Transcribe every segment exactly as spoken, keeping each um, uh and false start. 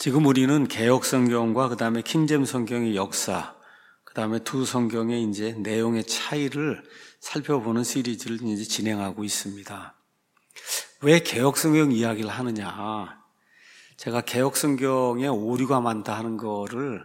지금 우리는 개역 성경과 그 다음에 킹제임스 성경의 역사, 그 다음에 두 성경의 이제 내용의 차이를 살펴보는 시리즈를 이제 진행하고 있습니다. 왜 개역 성경 이야기를 하느냐? 제가 개역 성경에 오류가 많다 하는 거를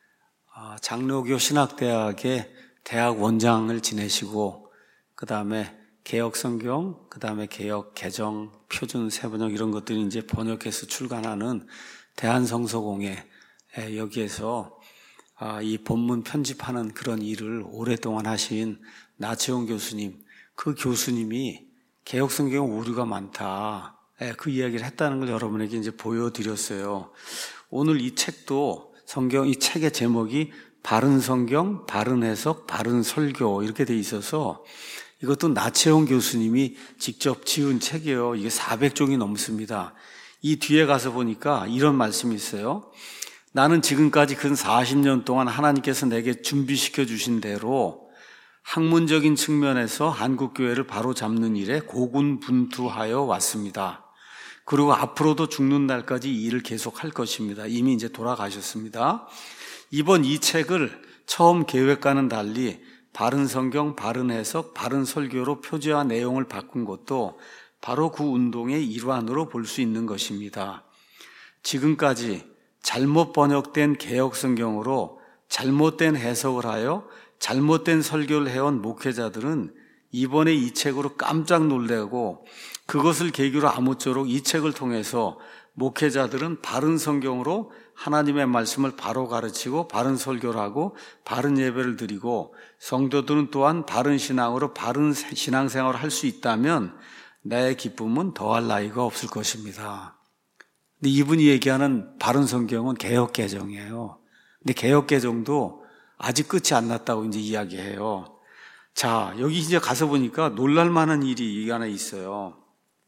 장로교 신학대학의 대학 원장을 지내시고, 그 다음에 개역 성경, 그 다음에 개역 개정, 표준 세번역 이런 것들이 이제 번역해서 출간하는 대한성서공회, 여기에서 이 본문 편집하는 그런 일을 오랫동안 하신 나채용 교수님, 그 교수님이 개역 성경에 오류가 많다, 그 이야기를 했다는 걸 여러분에게 이제 보여드렸어요. 오늘 이 책도 성경, 이 책의 제목이 바른 성경, 바른 해석, 바른 설교 이렇게 돼 있어서 이것도 나채용 교수님이 직접 지은 책이에요. 이게 사백 종이 넘습니다. 이 뒤에 가서 보니까 이런 말씀이 있어요. 나는 지금까지 근 사십 년 동안 하나님께서 내게 준비시켜 주신 대로 학문적인 측면에서 한국교회를 바로잡는 일에 고군분투하여 왔습니다. 그리고 앞으로도 죽는 날까지 이 일을 계속할 것입니다. 이미 이제 돌아가셨습니다. 이번 이 책을 처음 계획과는 달리 바른 성경, 바른 해석, 바른 설교로 표제와 내용을 바꾼 것도 바로 그 운동의 일환으로 볼 수 있는 것입니다. 지금까지 잘못 번역된 개역 성경으로 잘못된 해석을 하여 잘못된 설교를 해온 목회자들은 이번에 이 책으로 깜짝 놀라고, 그것을 계기로 아무쪼록 이 책을 통해서 목회자들은 바른 성경으로 하나님의 말씀을 바로 가르치고 바른 설교를 하고 바른 예배를 드리고, 성도들은 또한 바른 신앙으로 바른 신앙생활을 할 수 있다면 내 기쁨은 더할 나위가 없을 것입니다. 근데 이분이 얘기하는 바른 성경은 개역개정이에요. 근데 개역개정도 아직 끝이 안 났다고 이제 이야기해요. 자, 여기 이제 가서 보니까 놀랄만한 일이 하나 있어요.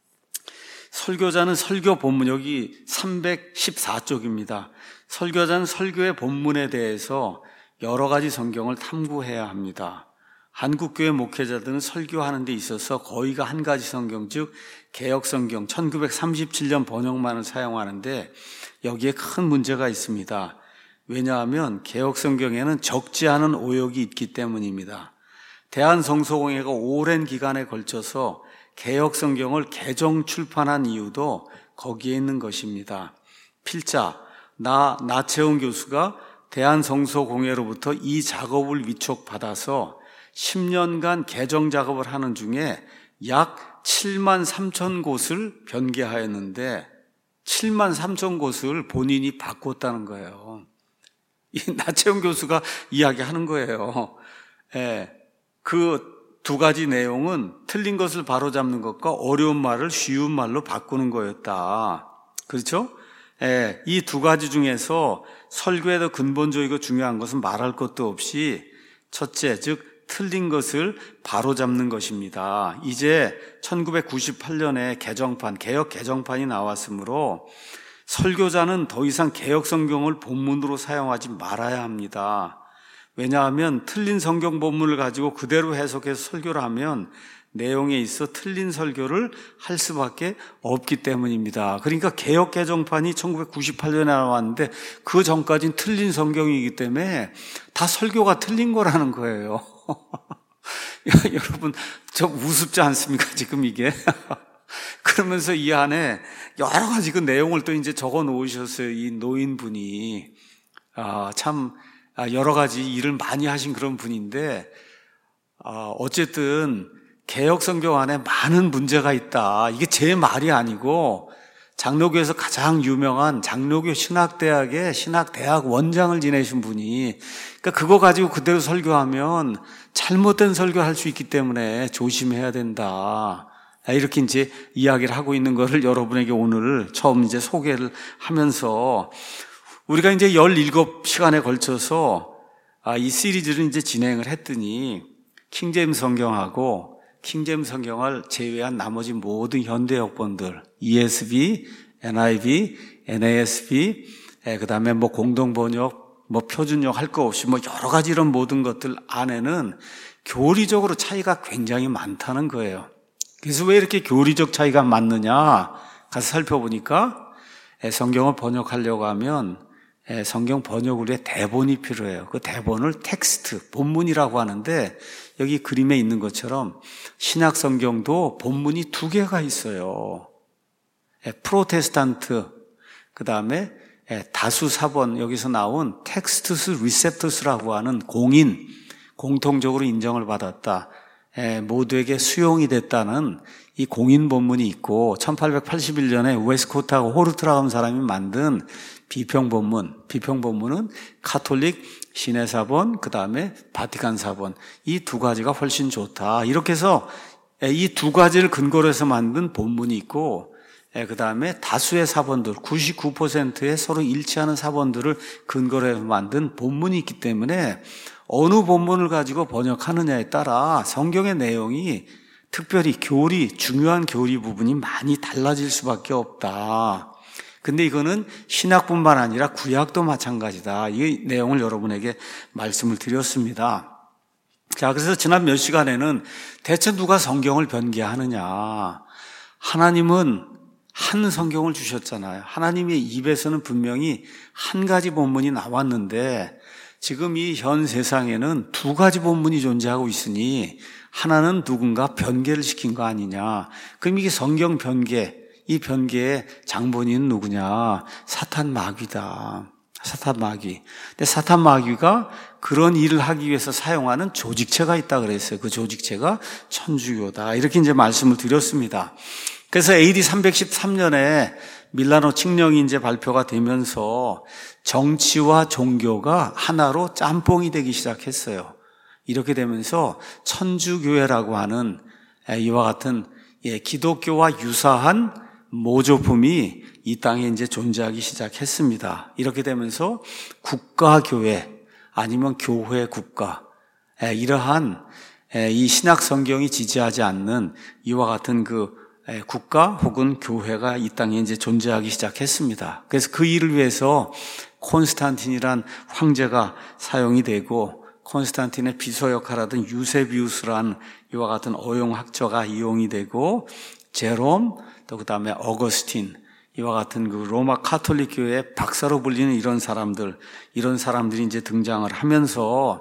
설교자는 설교 본문, 여기 삼백십사 쪽입니다. 설교자는 설교의 본문에 대해서 여러 가지 성경을 탐구해야 합니다. 한국교회 목회자들은 설교하는 데 있어서 거의가 한 가지 성경, 즉 개역성경 천구백삼십칠 년 번역만을 사용하는데 여기에 큰 문제가 있습니다. 왜냐하면 개역성경에는 적지 않은 오역이 있기 때문입니다. 대한성서공회가 오랜 기간에 걸쳐서 개역성경을 개정 출판한 이유도 거기에 있는 것입니다. 필자, 나 나채용 교수가 대한성서공회로부터 이 작업을 위촉받아서 십 년간 개정 작업을 하는 중에 약 칠만 삼천 곳을 변개하였는데 칠만 삼천 곳을 본인이 바꿨다는 거예요. 이 나채용 교수가 이야기하는 거예요. 예, 그 두 가지 내용은 틀린 것을 바로잡는 것과 어려운 말을 쉬운 말로 바꾸는 거였다. 그렇죠? 예, 이 두 가지 중에서 설교에 더 근본적이고 중요한 것은 말할 것도 없이 첫째, 즉 틀린 것을 바로잡는 것입니다. 이제 천구백구십팔 년에 개정판, 개역 개정판이 나왔으므로 설교자는 더 이상 개역 성경을 본문으로 사용하지 말아야 합니다. 왜냐하면 틀린 성경 본문을 가지고 그대로 해석해서 설교를 하면 내용에 있어 틀린 설교를 할 수밖에 없기 때문입니다. 그러니까 개역 개정판이 천구백구십팔 년에 나왔는데 그 전까지는 틀린 성경이기 때문에 다 설교가 틀린 거라는 거예요. 여러분, 저 우습지 않습니까, 지금 이게? 그러면서 이 안에 여러 가지 그 내용을 또 이제 적어 놓으셨어요. 이 노인분이. 아, 참, 여러 가지 일을 많이 하신 그런 분인데, 아, 어쨌든, 개역 성경 안에 많은 문제가 있다. 이게 제 말이 아니고, 장로교에서 가장 유명한 장로교 신학대학의 신학대학 원장을 지내신 분이, 그러니까 그거 가지고 그대로 설교하면 잘못된 설교할 수 있기 때문에 조심해야 된다. 이렇게 이제 이야기를 하고 있는 것을 여러분에게 오늘 처음 이제 소개를 하면서 우리가 이제 열일곱 시간에 걸쳐서 이 시리즈를 이제 진행을 했더니 킹제임스 성경하고 킹제임스 성경을 제외한 나머지 모든 현대 역본들, 이에스비, 엔아이비, 엔에이에스비, 그 다음에 뭐 공동번역, 뭐 표준역 할 거 없이 뭐 여러 가지 이런 모든 것들 안에는 교리적으로 차이가 굉장히 많다는 거예요. 그래서 왜 이렇게 교리적 차이가 많느냐 가서 살펴보니까 성경을 번역하려고 하면 성경 번역을 위해 대본이 필요해요. 그 대본을 텍스트, 본문이라고 하는데 여기 그림에 있는 것처럼 신약 성경도 본문이 두 개가 있어요. 프로테스탄트, 그 다음에 다수 사본, 여기서 나온 텍스투스 리셉투스라고 하는 공인, 공통적으로 인정을 받았다, 모두에게 수용이 됐다는 이 공인 본문이 있고, 천팔백팔십일 년에 웨스코트하고 호르트라고 하는 사람이 만든 비평 본문, 비평 본문은 카톨릭 신의 사본, 그 다음에 바티칸 사본, 이 두 가지가 훨씬 좋다. 이렇게 해서 이 두 가지를 근거로 해서 만든 본문이 있고, 그 다음에 다수의 사본들, 구십구 퍼센트의 서로 일치하는 사본들을 근거로 해서 만든 본문이 있기 때문에 어느 본문을 가지고 번역하느냐에 따라 성경의 내용이, 특별히 교리, 중요한 교리 부분이 많이 달라질 수밖에 없다. 근데 이거는 신약뿐만 아니라 구약도 마찬가지다. 이 내용을 여러분에게 말씀을 드렸습니다. 자, 그래서 지난 몇 시간에는 대체 누가 성경을 변개하느냐. 하나님은 한 성경을 주셨잖아요. 하나님의 입에서는 분명히 한 가지 본문이 나왔는데 지금 이 현 세상에는 두 가지 본문이 존재하고 있으니 하나는 누군가 변개를 시킨 거 아니냐. 그럼 이게 성경 변개, 이 변개의 장본인은 누구냐? 사탄 마귀다. 사탄 마귀. 근데 사탄 마귀가 그런 일을 하기 위해서 사용하는 조직체가 있다 그랬어요. 그 조직체가 천주교다. 이렇게 이제 말씀을 드렸습니다. 그래서 에이디 삼백십삼 년에 밀라노 칙령이 이제 발표가 되면서 정치와 종교가 하나로 짬뽕이 되기 시작했어요. 이렇게 되면서 천주교회라고 하는 이와 같은 기독교와 유사한 모조품이 이 땅에 이제 존재하기 시작했습니다. 이렇게 되면서 국가교회 아니면 교회 국가, 이러한 이 신약 성경이 지지하지 않는 이와 같은 그 국가 혹은 교회가 이 땅에 이제 존재하기 시작했습니다. 그래서 그 일을 위해서 콘스탄틴이란 황제가 사용이 되고, 콘스탄틴의 비서 역할하던 유세비우스란 이와 같은 어용학자가 이용이 되고, 제롬, 또 그 다음에 어거스틴, 이와 같은 그 로마 카톨릭 교회의 박사로 불리는 이런 사람들, 이런 사람들이 이제 등장을 하면서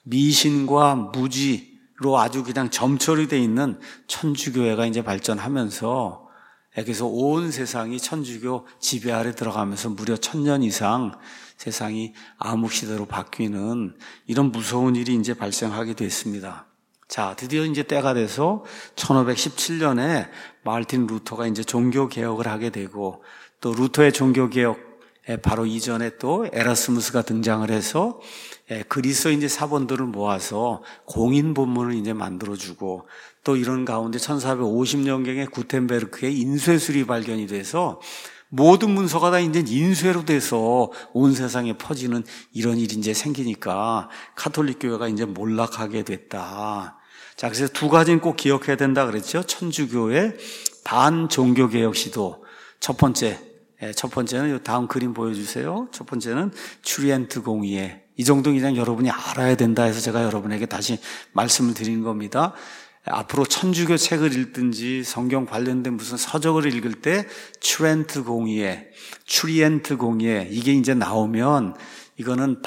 미신과 무지로 아주 그냥 점철이 돼 있는 천주교회가 이제 발전하면서, 그래서 온 세상이 천주교 지배 아래 들어가면서 무려 천년 이상 세상이 암흑시대로 바뀌는 이런 무서운 일이 이제 발생하게 됐습니다. 자, 드디어 이제 때가 돼서 천오백십칠 년에 마르틴 루터가 이제 종교개혁을 하게 되고, 또 루터의 종교개혁 바로 이전에 또 에라스무스가 등장을 해서 그리스의 이제 사본들을 모아서 공인 본문을 이제 만들어주고, 또 이런 가운데 천사백오십 년경에 구텐베르크의 인쇄술이 발견이 돼서 모든 문서가 다 이제 인쇄로 돼서 온 세상에 퍼지는 이런 일이 이제 생기니까 카톨릭 교회가 이제 몰락하게 됐다. 자, 그래서 두 가지는 꼭 기억해야 된다 그랬죠. 천주교의 반종교개혁 시도. 첫 번째, 첫 번째는 다음 그림 보여주세요. 첫 번째는 추리엔트 공의회. 이 정도는 그냥 여러분이 알아야 된다 해서 제가 여러분에게 다시 말씀을 드리는 겁니다. 앞으로 천주교 책을 읽든지 성경 관련된 무슨 서적을 읽을 때 추렌트 공의회, 추리엔트 공의회 이게 이제 나오면 이거는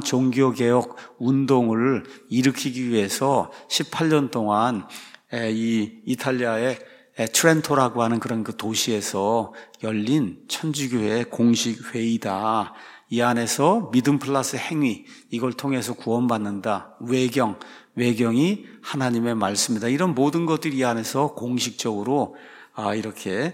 반종교개혁 운동을 일으키기 위해서 십팔 년 동안 이 이탈리아의 트렌토라고 하는 그런 그 도시에서 열린 천주교회 공식 회의다. 이 안에서 믿음 플러스 행위, 이걸 통해서 구원받는다. 외경, 외경이 하나님의 말씀이다. 이런 모든 것들이 이 안에서 공식적으로 이렇게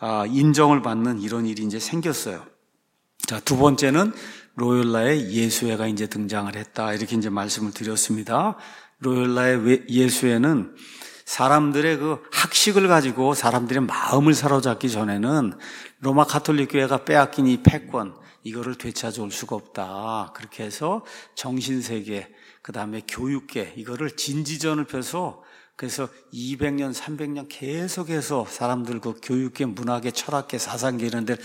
인정을 받는 이런 일이 이제 생겼어요. 자, 두 번째는 로욜라의 예수회가 이제 등장을 했다. 이렇게 이제 말씀을 드렸습니다. 로욜라의 예수회는 사람들의 그 학식을 가지고 사람들의 마음을 사로잡기 전에는 로마 가톨릭 교회가 빼앗긴 이 패권, 이거를 되찾아올 수가 없다. 그렇게 해서 정신세계, 그 다음에 교육계, 이거를 진지전을 펴서 그래서 이백 년, 삼백 년 계속해서 사람들 그 교육계, 문화계, 철학계, 사상계 이런 데를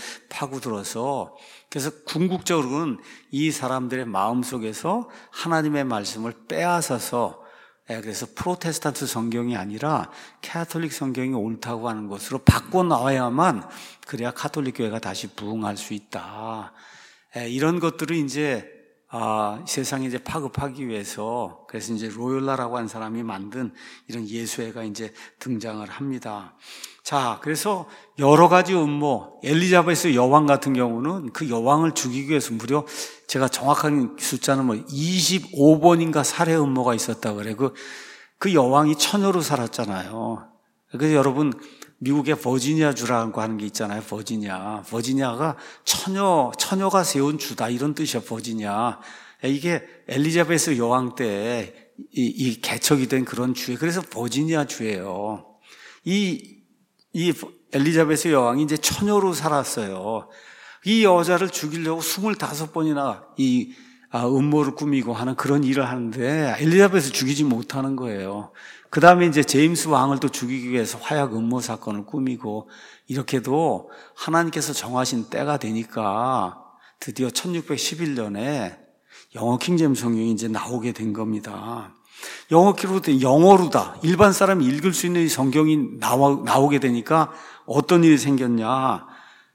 파고들어서 그래서 궁극적으로는 이 사람들의 마음속에서 하나님의 말씀을 빼앗아서 예, 그래서 프로테스탄트 성경이 아니라 캐톨릭 성경이 옳다고 하는 것으로 바꿔 나와야만 그래야 가톨릭 교회가 다시 부흥할 수 있다. 예, 이런 것들을 이제 아, 세상에 이제 파급하기 위해서 그래서 이제 로욜라라고 하는 사람이 만든 이런 예수회가 이제 등장을 합니다. 자, 그래서 여러 가지 음모, 엘리자베스 여왕 같은 경우는 그 여왕을 죽이기 위해서 무려 제가 정확한 숫자는 뭐 이십오 번인가 살해 음모가 있었다 그래. 그, 그 여왕이 처녀로 살았잖아요. 그래서 여러분 미국의 버지니아주라고 하는 게 있잖아요. 버지니아. 버지니아가 처녀, 처녀가 세운 주다 이런 뜻이야. 버지니아. 이게 엘리자베스 여왕 때 이, 이 개척이 된 그런 주에 그래서 버지니아 주예요. 이, 이 엘리자베스 여왕이 이제 처녀로 살았어요. 이 여자를 죽이려고 스물다섯 번이나 이 아, 음모를 꾸미고 하는 그런 일을 하는데 엘리자베스 죽이지 못하는 거예요. 그 다음에 이제 제임스 왕을 또 죽이기 위해서 화약 음모 사건을 꾸미고 이렇게도 하나님께서 정하신 때가 되니까 드디어 천육백십일 년에 영어 킹제임스 성경이 이제 나오게 된 겁니다. 영어 기록으로 된 영어로다. 일반 사람이 읽을 수 있는 이 성경이 나와, 나오게 되니까 어떤 일이 생겼냐.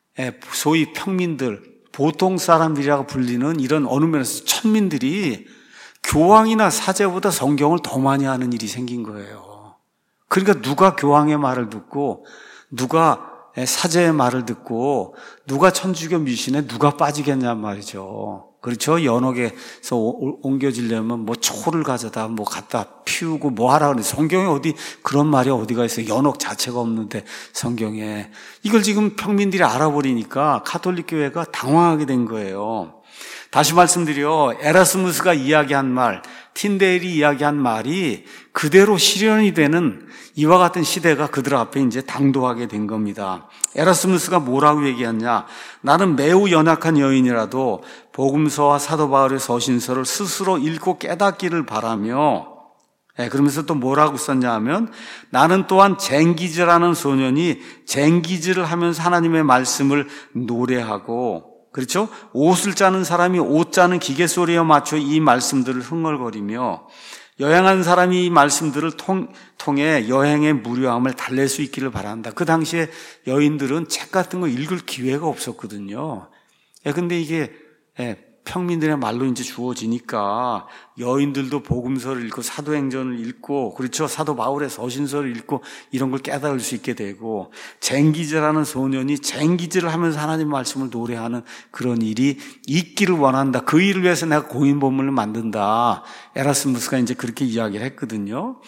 소위 평민들, 보통 사람들이라고 불리는 이런 어느 면에서 천민들이 교황이나 사제보다 성경을 더 많이 하는 일이 생긴 거예요. 그러니까 누가 교황의 말을 듣고 누가 사제의 말을 듣고 누가 천주교 미신에 누가 빠지겠냔 말이죠. 그렇죠? 연옥에서 옮겨지려면 뭐 초를 가져다 뭐 갖다 피우고 뭐 하라 그래. 성경에 어디 그런 말이 어디가 있어요? 연옥 자체가 없는데 성경에. 이걸 지금 평민들이 알아버리니까 가톨릭 교회가 당황하게 된 거예요. 다시 말씀드려 에라스무스가 이야기한 말, 틴데일이 이야기한 말이 그대로 실현이 되는 이와 같은 시대가 그들 앞에 이제 당도하게 된 겁니다. 에라스무스가 뭐라고 얘기했냐? 나는 매우 연약한 여인이라도 복음서와 사도 바울의 서신서를 스스로 읽고 깨닫기를 바라며, 네, 그러면서 또 뭐라고 썼냐 하면 나는 또한 쟁기즈라는 소년이 쟁기즈를 하면서 하나님의 말씀을 노래하고, 그렇죠? 옷을 짜는 사람이 옷 짜는 기계 소리에 맞춰 이 말씀들을 흥얼거리며 여행한 사람이 이 말씀들을 통, 통해 여행의 무료함을 달랠 수 있기를 바란다. 그 당시에 여인들은 책 같은 거 읽을 기회가 없었거든요. 예, 근데 이게 예, 평민들의 말로 이제 주어지니까 여인들도 복음서를 읽고 사도행전을 읽고 그렇죠. 사도 바울의 서신서를 읽고 이런 걸 깨달을 수 있게 되고 쟁기즈라는 소년이 쟁기즈를 하면서 하나님 말씀을 노래하는 그런 일이 있기를 원한다. 그 일을 위해서 내가 공인본문을 만든다. 에라스무스가 이제 그렇게 이야기를 했거든요.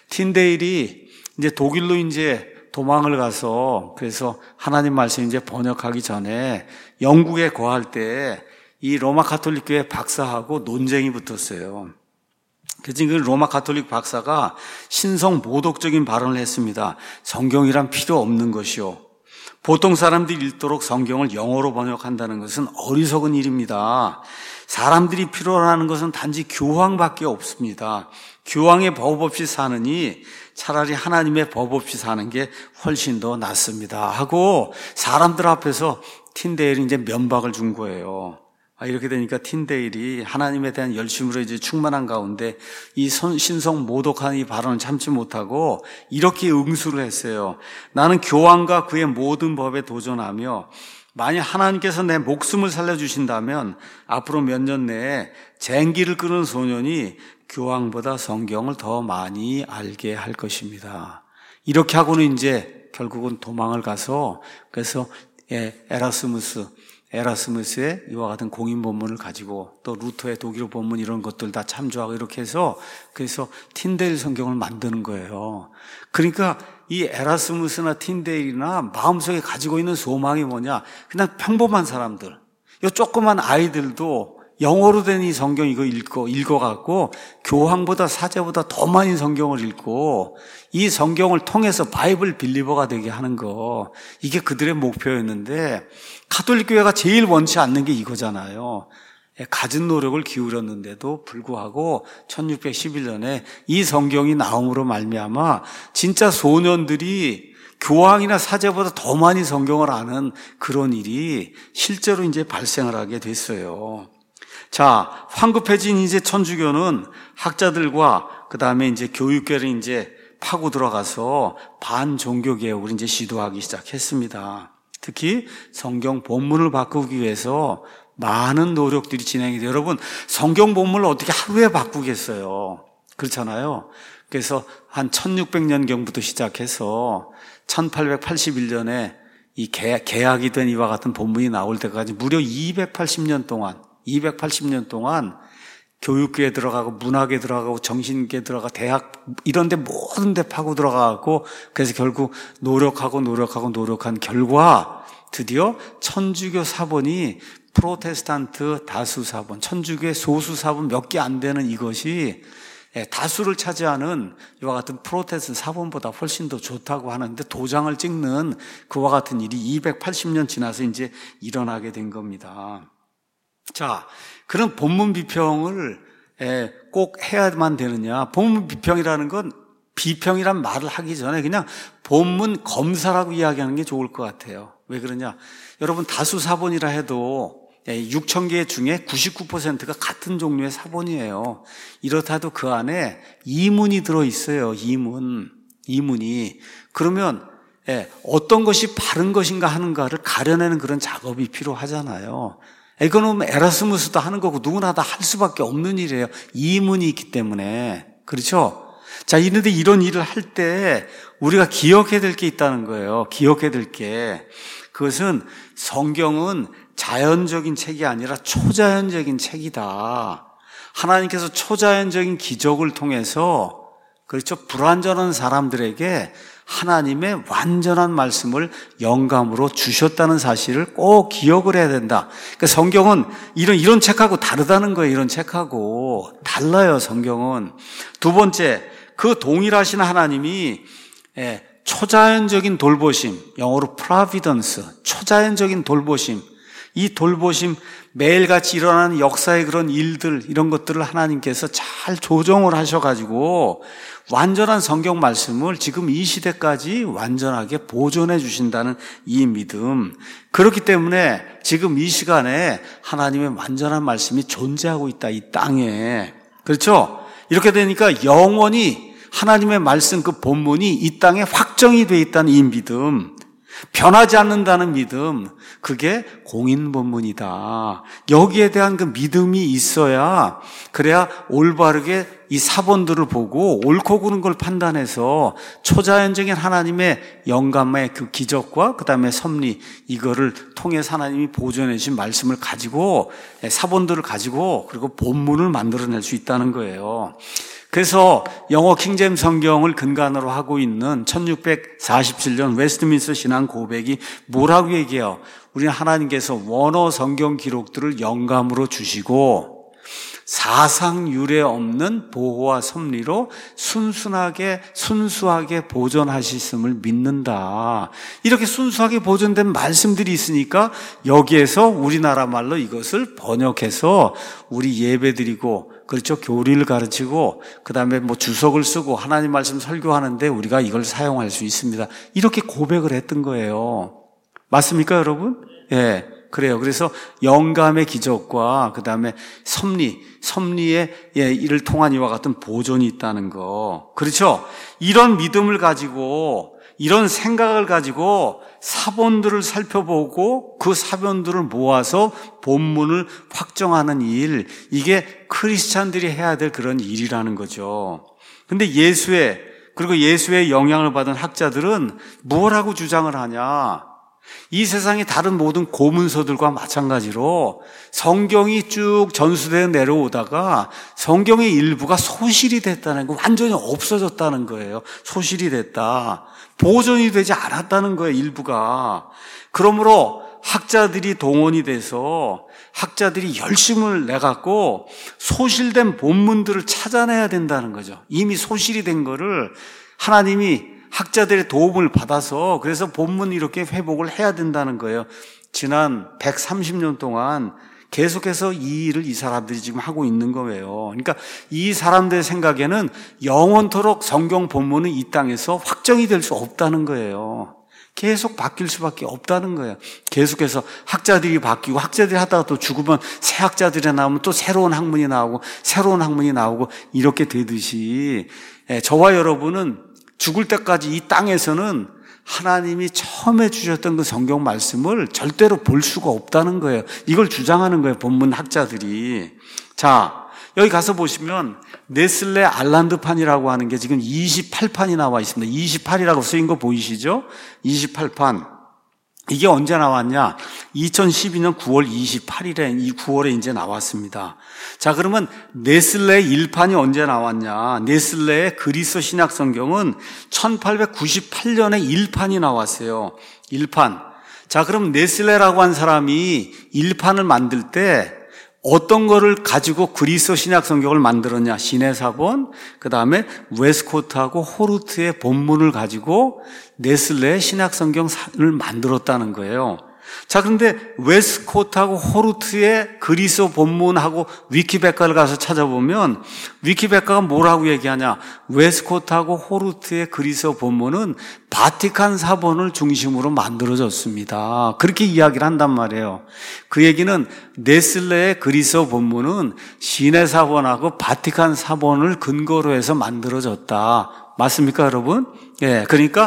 틴데일이 이제 독일로 이제 도망을 가서 그래서 하나님 말씀 이제 번역하기 전에 영국에 거할 때 이 로마 가톨릭 교회 박사하고 논쟁이 붙었어요. 그래서 그 로마 가톨릭 박사가 신성 모독적인 발언을 했습니다. 성경이란 필요 없는 것이요. 보통 사람들이 읽도록 성경을 영어로 번역한다는 것은 어리석은 일입니다. 사람들이 필요로 하는 것은 단지 교황밖에 없습니다. 교황의 법 없이 사느니 차라리 하나님의 법 없이 사는 게 훨씬 더 낫습니다. 하고 사람들 앞에서 틴데일이 이제 면박을 준 거예요. 이렇게 되니까 틴데일이 하나님에 대한 열심으로 이제 충만한 가운데 이 신성 모독한 이 발언을 참지 못하고 이렇게 응수를 했어요. 나는 교황과 그의 모든 법에 도전하며 만약 하나님께서 내 목숨을 살려주신다면 앞으로 몇 년 내에 쟁기를 끄는 소년이 교황보다 성경을 더 많이 알게 할 것입니다. 이렇게 하고는 이제 결국은 도망을 가서 그래서 에라스무스 에라스무스의 이와 같은 공인 본문을 가지고 또 루터의 독일어 본문 이런 것들 다 참조하고 이렇게 해서 그래서 틴데일 성경을 만드는 거예요. 그러니까 이 에라스무스나 틴데일이나 마음속에 가지고 있는 소망이 뭐냐? 그냥 평범한 사람들, 이 조그만 아이들도 영어로 된 이 성경 이거 읽고 읽어갖고 교황보다 사제보다 더 많이 성경을 읽고 이 성경을 통해서 바이블 빌리버가 되게 하는 거, 이게 그들의 목표였는데 가톨릭 교회가 제일 원치 않는 게 이거잖아요. 갖은 노력을 기울였는데도 불구하고 천육백십일 년에 이 성경이 나옴으로 말미암아 진짜 소년들이 교황이나 사제보다 더 많이 성경을 아는 그런 일이 실제로 이제 발생을 하게 됐어요. 자, 황급해진 이제 천주교는 학자들과 그 다음에 이제 교육계를 이제 파고 들어가서 반종교 개혁을 이제 시도하기 시작했습니다. 특히 성경 본문을 바꾸기 위해서 많은 노력들이 진행이 돼요. 여러분, 성경 본문을 어떻게 하루에 바꾸겠어요? 그렇잖아요. 그래서 한 천육백 년경부터 시작해서 천팔백팔십일 년에 이 개약이 된 이와 같은 본문이 나올 때까지 무려 이백팔십 년 동안, 이백팔십 년 동안 교육계에 들어가고 문학에 들어가고 정신계에 들어가 대학 이런 데 모든 데 파고 들어가고 그래서 결국 노력하고 노력하고 노력한 결과 드디어 천주교 사본이 프로테스탄트 다수 사본, 천주교의 소수 사본 몇 개 안 되는 이것이 다수를 차지하는 이와 같은 프로테스탄트 사본보다 훨씬 더 좋다고 하는데 도장을 찍는 그와 같은 일이 이백팔십 년 지나서 이제 일어나게 된 겁니다. 자, 그런 본문 비평을 꼭 해야만 되느냐? 본문 비평이라는 건 비평이란 말을 하기 전에 그냥 본문 검사라고 이야기하는 게 좋을 것 같아요. 왜 그러냐? 여러분 다수 사본이라 해도 육천 개 중에 구십구 퍼센트가 같은 종류의 사본이에요. 이렇다 해도 그 안에 이문이 들어있어요. 이문. 이문이. 그러면 어떤 것이 바른 것인가 하는가를 가려내는 그런 작업이 필요하잖아요. 이거는 에라스무스도 하는 거고 누구나 다 할 수밖에 없는 일이에요. 이문이 있기 때문에. 그렇죠? 자, 이런데 이런 일을 할 때 우리가 기억해야 될 게 있다는 거예요. 기억해야 될 게. 그것은 성경은 자연적인 책이 아니라 초자연적인 책이다. 하나님께서 초자연적인 기적을 통해서 그렇죠? 불완전한 사람들에게 하나님의 완전한 말씀을 영감으로 주셨다는 사실을 꼭 기억을 해야 된다. 그러니까 성경은 이런 이런 책하고 다르다는 거예요. 이런 책하고 달라요. 성경은. 두 번째, 그 동일하신 하나님이 초자연적인 돌보심, 영어로 providence, 초자연적인 돌보심, 이 돌보심, 매일같이 일어나는 역사의 그런 일들, 이런 것들을 하나님께서 잘 조정을 하셔가지고 완전한 성경 말씀을 지금 이 시대까지 완전하게 보존해 주신다는 이 믿음. 그렇기 때문에 지금 이 시간에 하나님의 완전한 말씀이 존재하고 있다, 이 땅에. 그렇죠? 이렇게 되니까 영원히 하나님의 말씀 그 본문이 이 땅에 확정이 돼 있다는 이 믿음. 변하지 않는다는 믿음, 그게 공인 본문이다. 여기에 대한 그 믿음이 있어야, 그래야 올바르게 이 사본들을 보고 옳고 그른 걸 판단해서 초자연적인 하나님의 영감의 그 기적과 그 다음에 섭리, 이거를 통해서 하나님이 보존해 주신 말씀을 가지고, 사본들을 가지고, 그리고 본문을 만들어낼 수 있다는 거예요. 그래서 영어 킹제임스 성경을 근간으로 하고 있는 천육백사십칠 년 웨스트민스터 신앙 고백이 뭐라고 얘기해요? 우리는 하나님께서 원어 성경 기록들을 영감으로 주시고 사상 유례 없는 보호와 섭리로 순순하게 순수하게 보존하셨음을 믿는다. 이렇게 순수하게 보존된 말씀들이 있으니까 여기에서 우리나라 말로 이것을 번역해서 우리 예배드리고 그렇죠. 교리를 가르치고 그다음에 뭐 주석을 쓰고 하나님 말씀 설교하는데 우리가 이걸 사용할 수 있습니다. 이렇게 고백을 했던 거예요. 맞습니까, 여러분? 예. 그래요. 그래서 영감의 기적과 그다음에 섭리, 섭리의 예, 이를 통한 이와 같은 보존이 있다는 거. 그렇죠? 이런 믿음을 가지고 이런 생각을 가지고 사본들을 살펴보고 그 사본들을 모아서 본문을 확정하는 일, 이게 크리스찬들이 해야 될 그런 일이라는 거죠. 근데 예수의, 그리고 예수의 영향을 받은 학자들은 뭐라고 주장을 하냐? 이 세상의 다른 모든 고문서들과 마찬가지로 성경이 쭉 전수되어 내려오다가 성경의 일부가 소실이 됐다는 거, 완전히 없어졌다는 거예요. 소실이 됐다. 보존이 되지 않았다는 거예요, 일부가. 그러므로 학자들이 동원이 돼서 학자들이 열심을 내갖고 소실된 본문들을 찾아내야 된다는 거죠. 이미 소실이 된 거를 하나님이 학자들의 도움을 받아서 그래서 본문 이렇게 회복을 해야 된다는 거예요. 지난 백삼십 년 동안 계속해서 이 일을 이 사람들이 지금 하고 있는 거예요. 그러니까 이 사람들의 생각에는 영원토록 성경 본문은 이 땅에서 확정이 될 수 없다는 거예요. 계속 바뀔 수밖에 없다는 거예요. 계속해서 학자들이 바뀌고 학자들이 하다가 또 죽으면 새 학자들이 나오면 또 새로운 학문이 나오고 새로운 학문이 나오고 이렇게 되듯이 저와 여러분은 죽을 때까지 이 땅에서는 하나님이 처음에 주셨던 그 성경 말씀을 절대로 볼 수가 없다는 거예요. 이걸 주장하는 거예요, 본문 학자들이. 자, 여기 가서 보시면 네슬레 알란드판이라고 하는 게 지금 이십팔 판이 나와 있습니다. 이십팔이라고 쓰인 거 보이시죠? 이십팔 판. 이게 언제 나왔냐? 이천십이 년 구월 이십팔일에, 이 구월에 이제 나왔습니다. 자, 그러면 네슬레 일 판이 언제 나왔냐? 네슬레의 그리스 신약 성경은 천팔백구십팔 년에 일 판이 나왔어요. 일 판. 자, 그럼 네슬레라고 한 사람이 일 판을 만들 때 어떤 거를 가지고 그리스 신약 성경을 만들었냐? 시내사본, 그 다음에 웨스코트하고 호르트의 본문을 가지고 네슬레의 신약 성경을 만들었다는 거예요. 자, 그런데 웨스코트하고 호르트의 그리스 본문하고 위키백과를 가서 찾아보면 위키백과가 뭐라고 얘기하냐? 웨스코트하고 호르트의 그리스 본문은 바티칸 사본을 중심으로 만들어졌습니다. 그렇게 이야기를 한단 말이에요. 그 얘기는 네슬레의 그리스 본문은 시내 사본하고 바티칸 사본을 근거로 해서 만들어졌다. 맞습니까, 여러분? 예, 그러니까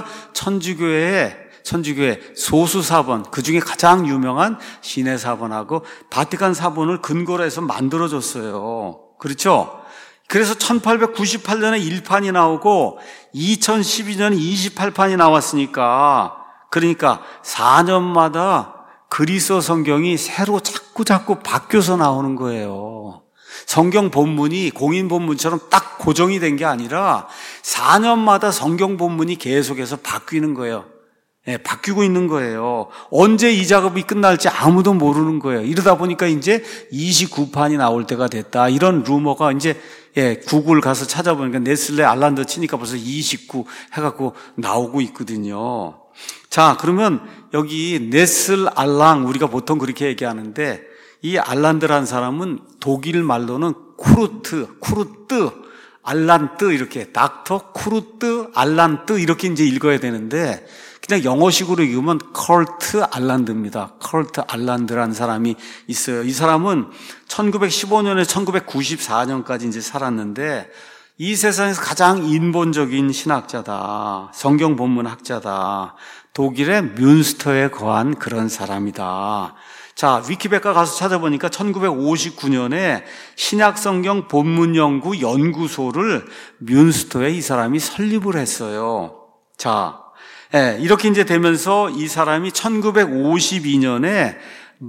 천주교회의 천주교회 소수 사본, 그 중에 가장 유명한 시내 사본하고 바티칸 사본을 근거로 해서 만들어졌어요. 그렇죠? 그래서 천팔백구십팔 년에 일 판이 나오고 이천십이 년에 이십팔 판이 나왔으니까, 그러니까 사 년마다 그리스 성경이 새로 자꾸 자꾸 바뀌어서 나오는 거예요. 성경 본문이 공인 본문처럼 딱 고정이 된 게 아니라 사 년마다 성경 본문이 계속해서 바뀌는 거예요. 예, 바뀌고 있는 거예요. 언제 이 작업이 끝날지 아무도 모르는 거예요. 이러다 보니까 이제 이십구 판이 나올 때가 됐다. 이런 루머가 이제, 예, 구글 가서 찾아보니까 네슬레 알란드 치니까 벌써 이십구 해갖고 나오고 있거든요. 자, 그러면 여기 네슬 알랑, 우리가 보통 그렇게 얘기하는데, 이 알란드라는 사람은 독일 말로는 쿠르트, 쿠르트, 알란트, 이렇게, 닥터 쿠르트, 알란트, 이렇게 이제 읽어야 되는데, 그냥 영어식으로 읽으면 컬트 알란드입니다. 컬트 알란드라는 사람이 있어요. 이 사람은 천구백십오 년에서 천구백구십사 년까지 이제 살았는데, 이 세상에서 가장 인본적인 신학자다. 성경 본문 학자다. 독일의 뮌스터에 거한 그런 사람이다. 자, 위키백과 가서 찾아보니까 천구백오십구 년에 신약성경 본문연구 연구소를 뮌스터에 이 사람이 설립을 했어요. 자, 예, 이렇게 이제 되면서 이 사람이 천구백오십이 년에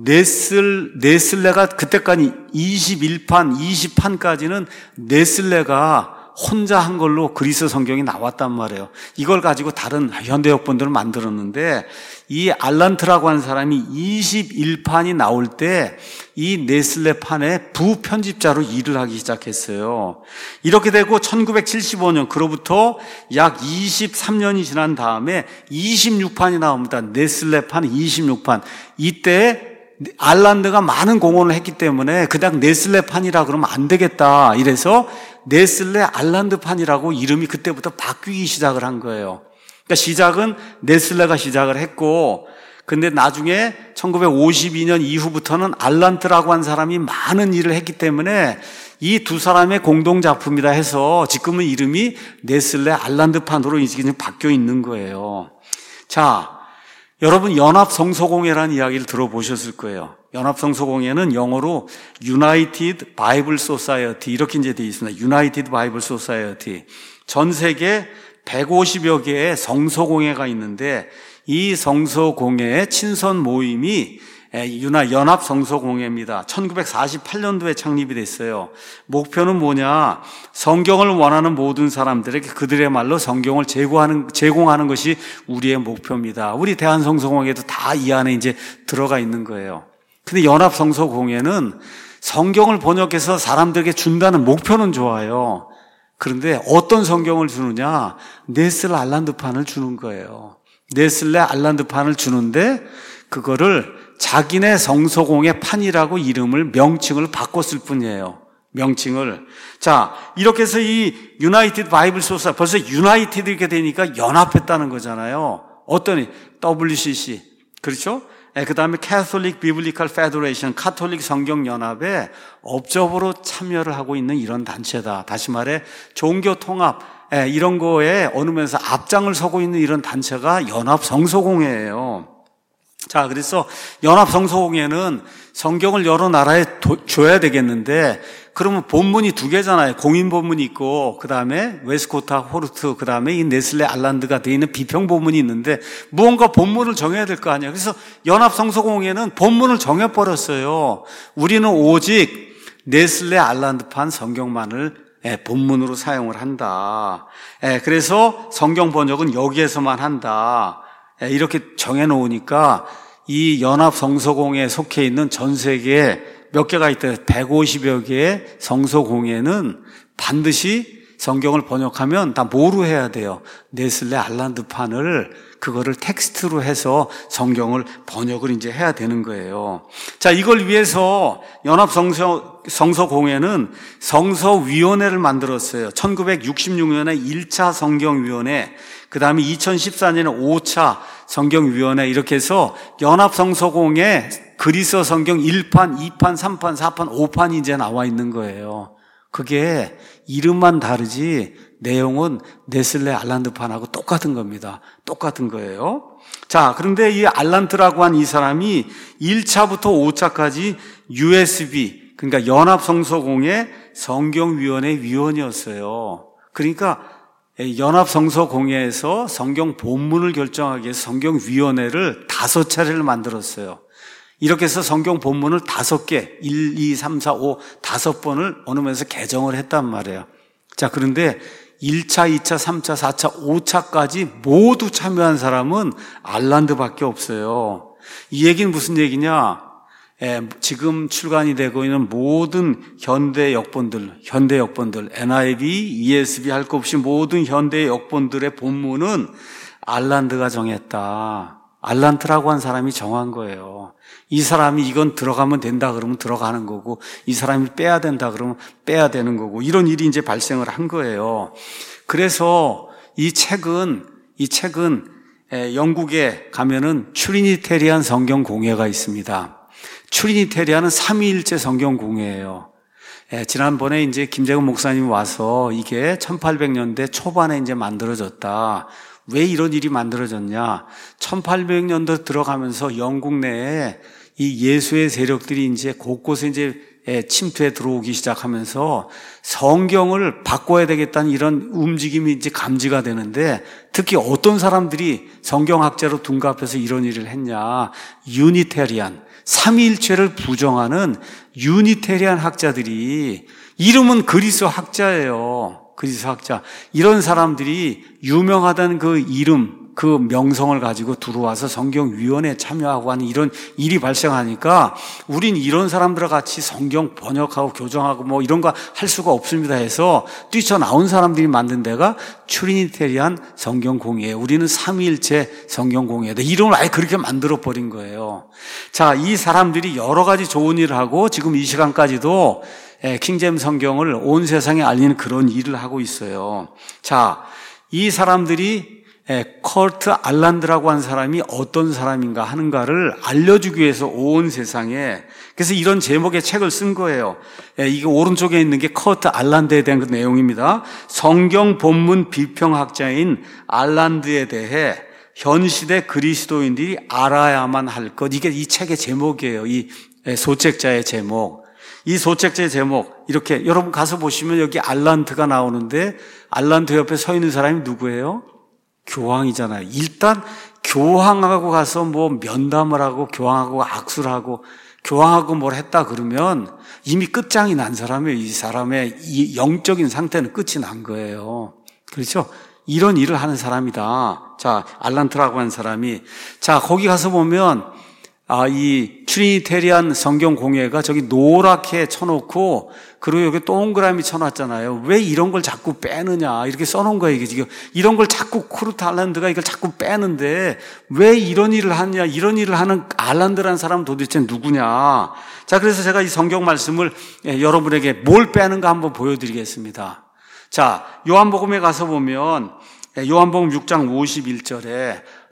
네슬, 네슬레가 그때까지 이십일 판, 이십 판까지는 네슬레가 혼자 한 걸로 그리스 성경이 나왔단 말이에요. 이걸 가지고 다른 현대역본들을 만들었는데, 이 알란트라고 하는 사람이 이십일 판이 나올 때 이 네슬레 판의 부편집자로 일을 하기 시작했어요. 이렇게 되고 천구백칠십오 년, 그로부터 약 이십삼 년이 지난 다음에 이십육 판이 나옵니다. 네슬레 판 이십육 판. 이때 알란드가 많은 공헌을 했기 때문에 그냥 네슬레 판이라 그러면 안 되겠다. 이래서 네슬레 알란드 판이라고 이름이 그때부터 바뀌기 시작을 한 거예요. 그러니까 시작은 네슬레가 시작을 했고, 근데 나중에 천구백오십이 년 이후부터는 알란트라고 한 사람이 많은 일을 했기 때문에 이 두 사람의 공동작품이다 해서 지금은 이름이 네슬레 알란드 판으로 이제 바뀌어 있는 거예요. 자, 여러분 연합성서공회라는 이야기를 들어보셨을 거예요. 연합성서공회는 영어로 United Bible Society 이렇게 이제 되어 있습니다. United Bible Society. 전 세계 백오십여 개의 성서공회가 있는데, 이 성서공회의 친선 모임이 연합성서공회입니다. 천구백사십팔 년도에 창립이 됐어요. 목표는 뭐냐? 성경을 원하는 모든 사람들에게 그들의 말로 성경을 제공하는, 제공하는 것이 우리의 목표입니다. 우리 대한성서공회도 다 이 안에 이제 들어가 있는 거예요. 근데 연합성서공회는 성경을 번역해서 사람들에게 준다는 목표는 좋아요. 그런데 어떤 성경을 주느냐? 네슬레 알란드판을 주는 거예요. 네슬레 알란드판을 주는데 그거를 자기네 성서공회 판이라고 이름을, 명칭을 바꿨을 뿐이에요. 명칭을. 자, 이렇게 해서 이 유나이티드 바이블 소사, 벌써 유나이티드 이렇게 되니까 연합했다는 거잖아요. 어떤 더블유씨씨, 그렇죠? 그 다음에 Catholic Biblical Federation, 카톨릭 성경연합에 업적으로 참여를 하고 있는 이런 단체다. 다시 말해 종교 통합 이런 거에 어느 면에서 앞장을 서고 있는 이런 단체가 연합성서공회예요. 자, 그래서 연합성서공회는 성경을 여러 나라에 도, 줘야 되겠는데, 그러면 본문이 두 개잖아요. 공인 본문이 있고, 그 다음에 웨스코타 호르트, 그 다음에 이 네슬레 알란드가 되어 있는 비평 본문이 있는데, 무언가 본문을 정해야 될 거 아니에요. 그래서 연합성서공회는 본문을 정해버렸어요. 우리는 오직 네슬레 알란드판 성경만을 본문으로 사용을 한다. 그래서 성경 번역은 여기에서만 한다. 이렇게 정해놓으니까 이 연합성서공회에 속해 있는 전 세계에 몇 개가 있대요. 백오십여 개의 성서공회는 반드시 성경을 번역하면 다 뭐로 해야 돼요? 네슬레 알란드판을 그거를 텍스트로 해서 성경을 번역을 이제 해야 되는 거예요. 자, 이걸 위해서 연합성서공회는 성서위원회를 만들었어요. 천구백육십육 년에 일 차 성경위원회, 그 다음에 이천십사 년에 오 차 성경위원회, 이렇게 해서 연합성서공회 그리스어 성경 일 판, 이 판, 삼 판, 사 판, 오 판이 이제 나와 있는 거예요. 그게 이름만 다르지 내용은 네슬레 알란드판하고 똑같은 겁니다. 똑같은 거예요. 자, 그런데 이 알란트라고 한 이 사람이 일 차부터 오 차까지 유에스비, 그러니까 연합성서공회 성경위원회 위원이었어요. 그러니까 연합성서공회에서 성경 본문을 결정하기 위해서 성경위원회를 다섯 차례를 만들었어요. 이렇게 해서 성경 본문을 다섯 개, 일, 이, 삼, 사, 오, 다섯 번을 어느 면에서 개정을 했단 말이에요. 자, 그런데 일 차, 이 차, 삼 차, 사 차, 오 차까지 모두 참여한 사람은 알란드밖에 없어요. 이 얘기는 무슨 얘기냐? 에, 지금 출간이 되고 있는 모든 현대 역본들, 현대 역본들, 엔아이브이, 이에스비 할 것 없이 모든 현대 역본들의 본문은 알란드가 정했다. 알란트라고 한 사람이 정한 거예요. 이 사람이 이건 들어가면 된다 그러면 들어가는 거고, 이 사람이 빼야 된다 그러면 빼야 되는 거고, 이런 일이 이제 발생을 한 거예요. 그래서 이 책은, 이 책은 영국에 가면은 트리니테리안 성경공회가 있습니다. 트리니테리안은 삼위일체 성경공회예요. 지난번에 이제 김재근 목사님이 와서 이게 천팔백 년대 초반에 이제 만들어졌다. 왜 이런 일이 만들어졌냐? 천팔백 년도 들어가면서 영국 내에 이 예수의 세력들이 이제 곳곳에 이제 침투해 들어오기 시작하면서 성경을 바꿔야 되겠다는 이런 움직임이 이제 감지가 되는데, 특히 어떤 사람들이 성경학자로 둔갑해서 이런 일을 했냐? 유니테리안, 삼위일체를 부정하는 유니테리안 학자들이, 이름은 그리스도 학자예요. 그리스도 학자. 이런 사람들이 유명하다는 그 이름, 그 명성을 가지고 들어와서 성경위원회에 참여하고 하는 이런 일이 발생하니까 우린 이런 사람들과 같이 성경 번역하고 교정하고 뭐 이런 거 할 수가 없습니다 해서 뛰쳐나온 사람들이 만든 데가 트리니테리안 성경공회, 우리는 삼위일체 성경공회다. 이름을 아예 그렇게 만들어버린 거예요. 자, 이 사람들이 여러 가지 좋은 일을 하고 지금 이 시간까지도 킹제임스 성경을 온 세상에 알리는 그런 일을 하고 있어요. 자, 이 사람들이 컬트 알란드라고 한 사람이 어떤 사람인가 하는가를 알려주기 위해서 온 세상에, 그래서 이런 제목의 책을 쓴 거예요. 이게 오른쪽에 있는 게 컬트 알란드에 대한 그 내용입니다. 성경 본문 비평학자인 알란드에 대해 현시대 그리스도인들이 알아야만 할 것. 이게 이 책의 제목이에요. 이 소책자의 제목. 이 소책자의 제목, 이렇게 여러분 가서 보시면 여기 알란트가 나오는데, 알란트 옆에 서 있는 사람이 누구예요? 교황이잖아요. 일단 교황하고 가서 뭐 면담을 하고 교황하고 악수를 하고 교황하고 뭘 했다 그러면 이미 끝장이 난 사람이에요. 이 사람의 이 영적인 상태는 끝이 난 거예요. 그렇죠? 이런 일을 하는 사람이다. 자, 알란트라고 하는 사람이, 자, 거기 가서 보면 아, 이 트리니테리안 성경공회가 저기 노랗게 쳐놓고, 그리고 여기 동그라미 쳐놨잖아요. 왜 이런 걸 자꾸 빼느냐, 이렇게 써놓은 거예요. 이게 지금 이런 걸 자꾸 컬트 알란드가 이걸 자꾸 빼는데 왜 이런 일을 하느냐, 이런 일을 하는 알란드라는 사람은 도대체 누구냐. 자, 그래서 제가 이 성경 말씀을 여러분에게 뭘 빼는가 한번 보여드리겠습니다. 자, 요한복음에 가서 보면 요한복음 육 장 오십일 절에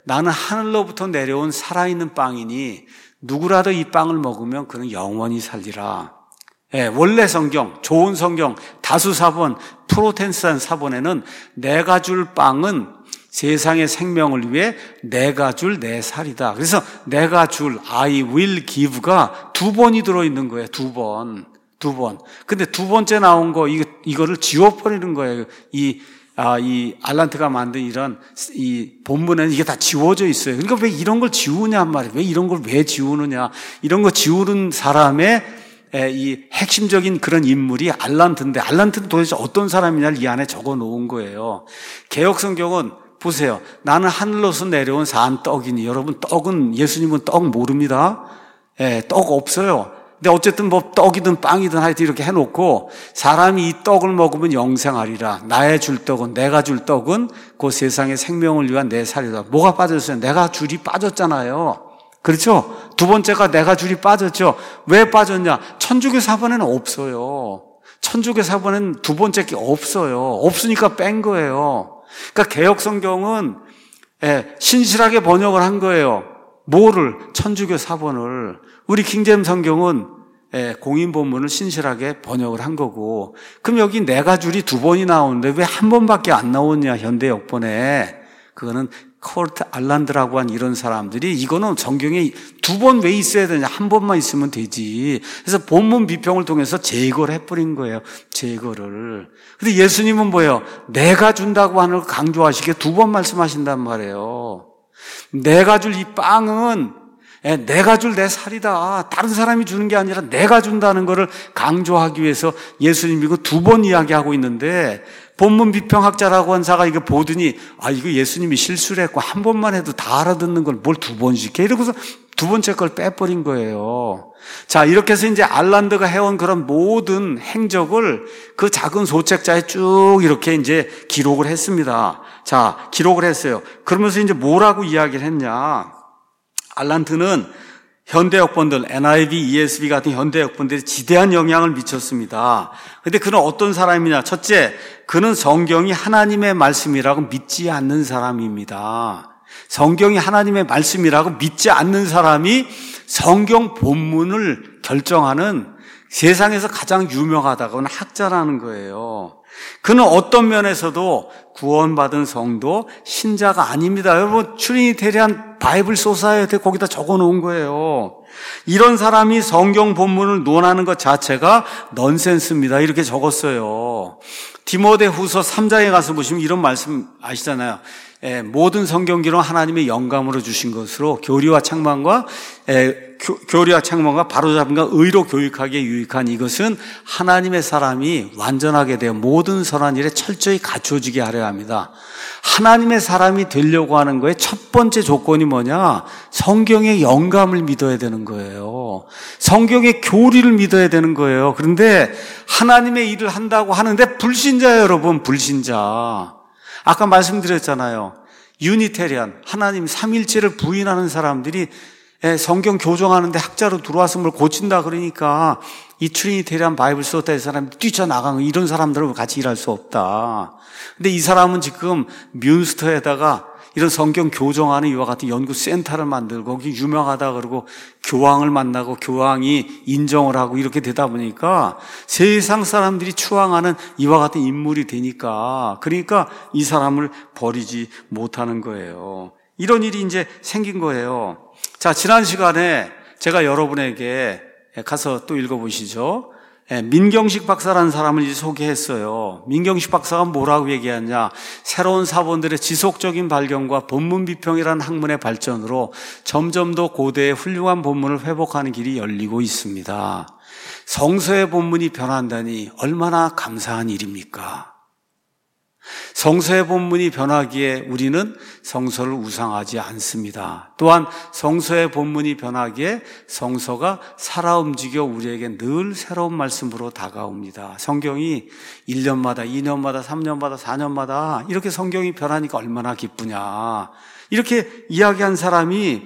나는 하늘로부터 내려온 살아있는 빵이니 누구라도 이 빵을 먹으면 그는 영원히 살리라. 예, 원래 성경, 좋은 성경, 다수 사본, 프로테스탄 사본에는 내가 줄 빵은 세상의 생명을 위해 내가 줄 내 살이다. 그래서 내가 줄 I will give가 두 번이 들어있는 거예요. 두 번. 두 번. 근데 두 번째 나온 거, 이거, 이거를 지워버리는 거예요. 이, 아, 이 알란트가 만든 이런, 이 본문에는 이게 다 지워져 있어요. 그러니까 왜 이런 걸 지우냐 말이에요. 왜 이런 걸 왜 지우느냐. 이런 거 지우는 사람의 이 핵심적인 그런 인물이 알란트인데, 알란트는 도대체 어떤 사람이냐를 이 안에 적어 놓은 거예요. 개역성경은 보세요. 나는 하늘로서 내려온 산 떡이니. 여러분, 떡은, 예수님은 떡 모릅니다. 예, 떡 없어요. 근데 어쨌든 뭐 떡이든 빵이든 하여튼 이렇게 해놓고 사람이 이 떡을 먹으면 영생하리라. 나의 줄 떡은, 내가 줄 떡은 그 세상의 생명을 위한 내 살이다. 뭐가 빠졌어요? 내가 줄이 빠졌잖아요. 그렇죠? 두 번째가 내가 줄이 빠졌죠. 왜 빠졌냐? 천주교 사본에는 없어요. 천주교 사본에는 두 번째 게 없어요. 없으니까 뺀 거예요. 그러니까 개역성경은 신실하게 번역을 한 거예요. 뭐를? 천주교 사본을. 우리 킹제임 성경은 공인 본문을 신실하게 번역을 한 거고, 그럼 여기 내가 줄이 두 번이 나오는데 왜 한 번밖에 안 나오냐, 현대 역본에. 그거는 코르트 알란드라고 한 이런 사람들이 이거는 성경에 두 번 왜 있어야 되냐, 한 번만 있으면 되지. 그래서 본문 비평을 통해서 제거를 해버린 거예요. 제거를. 근데 예수님은 뭐예요? 내가 준다고 하는 걸 강조하시게 두 번 말씀하신단 말이에요. 내가 줄 이 빵은 내가 줄 내 살이다. 다른 사람이 주는 게 아니라 내가 준다는 것을 강조하기 위해서 예수님이 이거 두 번 이야기하고 있는데, 본문 비평학자라고 한 사가 이거 보더니 아 이거 예수님이 실수를 했고 한 번만 해도 다 알아듣는 걸 뭘 두 번씩 해, 이러고서 두 번째 걸 빼버린 거예요. 자, 이렇게 해서 이제 알란드가 해온 그런 모든 행적을 그 작은 소책자에 쭉 이렇게 이제 기록을 했습니다. 자, 기록을 했어요. 그러면서 이제 뭐라고 이야기를 했냐? 알란트는 현대 역본들, 엔 아이 브이, 이 에스 비 같은 현대 역본들이 지대한 영향을 미쳤습니다. 그런데 그는 어떤 사람이냐? 첫째, 그는 성경이 하나님의 말씀이라고 믿지 않는 사람입니다. 성경이 하나님의 말씀이라고 믿지 않는 사람이 성경 본문을 결정하는 세상에서 가장 유명하다고 하는 학자라는 거예요. 그는 어떤 면에서도 구원받은 성도, 신자가 아닙니다. 여러분, 트리니테리안 바이블 소사이어티 거기다 적어 놓은 거예요. 이런 사람이 성경 본문을 논하는 것 자체가 넌센스입니다. 이렇게 적었어요. 디모데후서 삼 장에 가서 보시면 이런 말씀 아시잖아요. 예, 모든 성경 기록 하나님의 영감으로 주신 것으로 교리와 책망과 예, 교, 교리와 책망과 바로잡음과 의로 교육하기에 유익한 이것은 하나님의 사람이 완전하게 되어 모든 선한 일에 철저히 갖춰지게 하려 합니다. 하나님의 사람이 되려고 하는 거에 첫 번째 조건이 뭐냐? 성경의 영감을 믿어야 되는 거예요. 성경의 교리를 믿어야 되는 거예요. 그런데 하나님의 일을 한다고 하는데 불신자예요, 여러분. 불신자. 아까 말씀드렸잖아요. 유니테리안, 하나님 삼일체를 부인하는 사람들이 성경 교정하는데 학자로 들어와서 뭘 고친다 그러니까 이 트리니테리안 바이블 소타의 사람이 뛰쳐나가는, 이런 사람들은 같이 일할 수 없다. 근데 이 사람은 지금 뮌스터에다가 이런 성경 교정하는 이와 같은 연구센터를 만들고 거기 유명하다 그러고 교황을 만나고 교황이 인정을 하고 이렇게 되다 보니까 세상 사람들이 추앙하는 이와 같은 인물이 되니까, 그러니까 이 사람을 버리지 못하는 거예요. 이런 일이 이제 생긴 거예요. 자, 지난 시간에 제가 여러분에게 가서 또 읽어보시죠. 민경식 박사라는 사람을 이제 소개했어요. 민경식 박사가 뭐라고 얘기하냐? 새로운 사본들의 지속적인 발견과 본문 비평이라는 학문의 발전으로 점점 더 고대의 훌륭한 본문을 회복하는 길이 열리고 있습니다. 성서의 본문이 변한다니 얼마나 감사한 일입니까? 성서의 본문이 변하기에 우리는 성서를 우상하지 않습니다. 또한 성서의 본문이 변하기에 성서가 살아 움직여 우리에게 늘 새로운 말씀으로 다가옵니다. 성경이 일 년마다, 이 년마다, 삼 년마다, 사 년마다 이렇게 성경이 변하니까 얼마나 기쁘냐. 이렇게 이야기한 사람이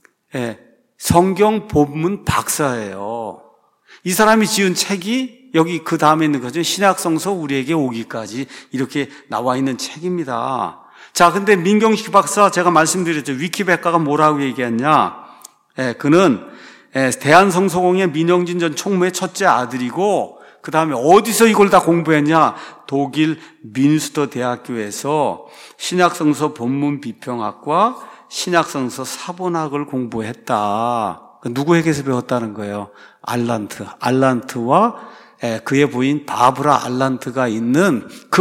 성경 본문 박사예요. 이 사람이 지은 책이 여기 그 다음에 있는 거죠. 신약성서 우리에게 오기까지 이렇게 나와 있는 책입니다. 자, 근데 민경식 박사 제가 말씀드렸죠. 위키백과가 뭐라고 얘기했냐? 예, 그는 예, 대한성서공회 민영진 전 총무의 첫째 아들이고 그 다음에 어디서 이걸 다 공부했냐? 독일 민스터 대학교에서 신약성서 본문 비평학과 신약성서 사본학을 공부했다. 누구에게서 배웠다는 거예요? 알란트. 알란트와 그의 부인 바브라 알란트가 있는 그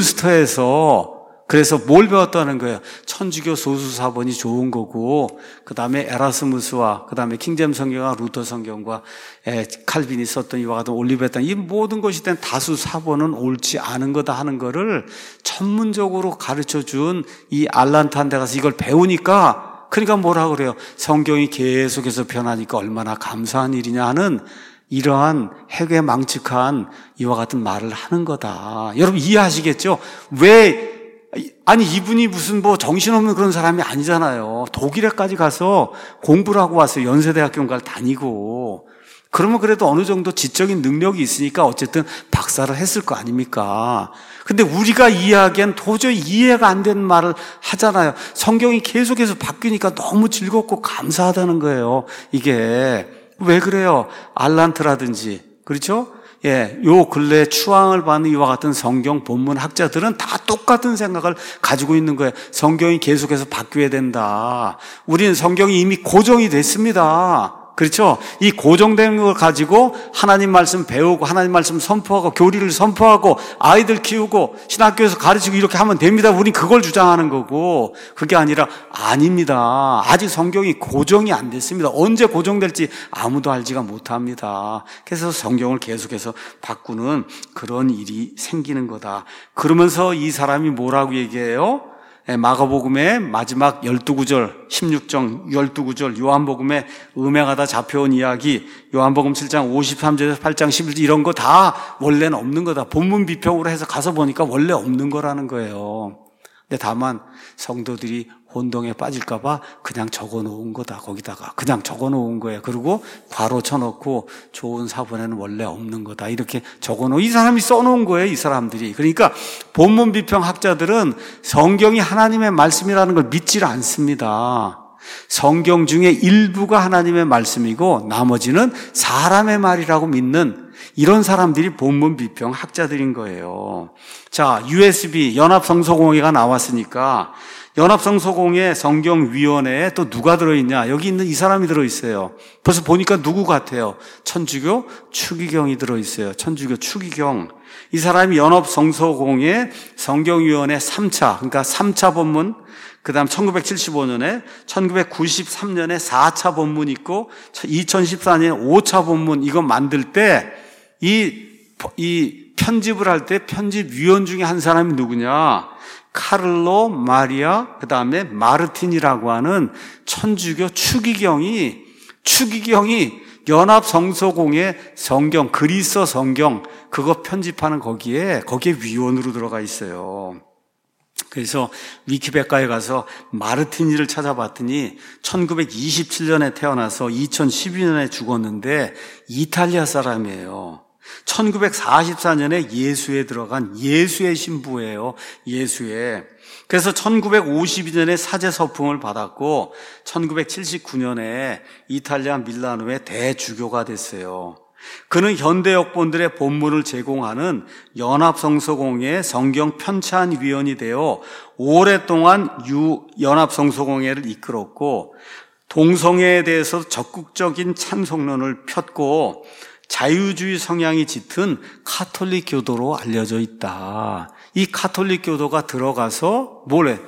뮌스터에서 그래서 뭘 배웠다는 거예요? 천주교 소수사본이 좋은 거고 그 다음에 에라스무스와 그 다음에 킹제임 성경과 루터 성경과 칼빈이 썼던 이와 같은 올리베탄 이 모든 것이 된 다수 사본은 옳지 않은 거다 하는 거를 전문적으로 가르쳐준 이 알란트한테 가서 이걸 배우니까 그러니까 뭐라 그래요? 성경이 계속해서 변하니까 얼마나 감사한 일이냐 하는 이러한 해괴망측한 이와 같은 말을 하는 거다. 여러분 이해하시겠죠? 왜 아니 이분이 무슨 뭐 정신없는 그런 사람이 아니잖아요. 독일에까지 가서 공부를 하고 왔어요. 연세대학교인가를 다니고. 그러면 그래도 어느 정도 지적인 능력이 있으니까 어쨌든 박사를 했을 거 아닙니까? 근데 우리가 이해하기엔 도저히 이해가 안 되는 말을 하잖아요. 성경이 계속해서 바뀌니까 너무 즐겁고 감사하다는 거예요. 이게 왜 그래요? 알란트라든지 그렇죠? 예, 요 근래 추앙을 받는 이와 같은 성경 본문 학자들은 다 똑같은 생각을 가지고 있는 거예요. 성경이 계속해서 바뀌어야 된다. 우리는 성경이 이미 고정이 됐습니다. 그렇죠? 이 고정된 걸 가지고 하나님 말씀 배우고 하나님 말씀 선포하고 교리를 선포하고 아이들 키우고 신학교에서 가르치고 이렇게 하면 됩니다. 우린 그걸 주장하는 거고 그게 아니라 아닙니다. 아직 성경이 고정이 안 됐습니다. 언제 고정될지 아무도 알지가 못합니다. 그래서 성경을 계속해서 바꾸는 그런 일이 생기는 거다. 그러면서 이 사람이 뭐라고 얘기해요? 마가복음의 마지막 열두 구절, 십육 장 열두 구절, 요한복음에 음행하다 잡혀온 이야기, 요한복음 칠 장 오십삼 절에서 팔 장 십일 절 이런 거 다 원래는 없는 거다. 본문 비평으로 해서 가서 보니까 원래 없는 거라는 거예요. 근데 다만 성도들이 혼동에 빠질까 봐 그냥 적어 놓은 거다. 거기다가 그냥 적어 놓은 거예요. 그리고 괄호 쳐놓고 좋은 사본에는 원래 없는 거다. 이렇게 적어 놓은 이 사람이 써 놓은 거예요. 이 사람들이. 그러니까 본문 비평 학자들은 성경이 하나님의 말씀이라는 걸 믿질 않습니다. 성경 중에 일부가 하나님의 말씀이고 나머지는 사람의 말이라고 믿는 이런 사람들이 본문 비평 학자들인 거예요. 자, 유에스비 연합성서공회가 나왔으니까 연합성서공회 성경위원회에 또 누가 들어있냐? 여기 있는 이 사람이 들어있어요. 벌써 보니까 누구 같아요? 천주교 추기경이 들어있어요. 천주교 추기경. 이 사람이 연합성서공회 성경위원회 삼 차, 그러니까 삼 차 본문, 그 다음 천구백칠십오 년에, 천구백구십삼 년에 사 차 본문 있고, 이천십사 년에 오 차 본문 이거 만들 때, 이, 이 편집을 할 때 편집위원 중에 한 사람이 누구냐? 카를로 마리아 그 다음에 마르틴이라고 하는 천주교 추기경이 추기경이 연합성서공회 성경 그리스 성경 그거 편집하는 거기에 거기에 위원으로 들어가 있어요. 그래서 위키백과에 가서 마르티니를 찾아봤더니 천구백이십칠 년에 태어나서 이천십이 년에 죽었는데 이탈리아 사람이에요. 천구백사십사 년에 예수에 들어간 예수의 신부예요. 예수에. 그래서 천구백오십이 년에 사제 서풍을 받았고 천구백칠십구 년에 이탈리아 밀라노의 대주교가 됐어요. 그는 현대 역본들의 본문을 제공하는 연합성서공회 성경 편찬 위원이 되어 오랫동안 유 연합성서공회를 이끌었고 동성애에 대해서 적극적인 찬송론을 폈고 자유주의 성향이 짙은 카톨릭 교도로 알려져 있다. 이 카톨릭 교도가 들어가서 뭐래?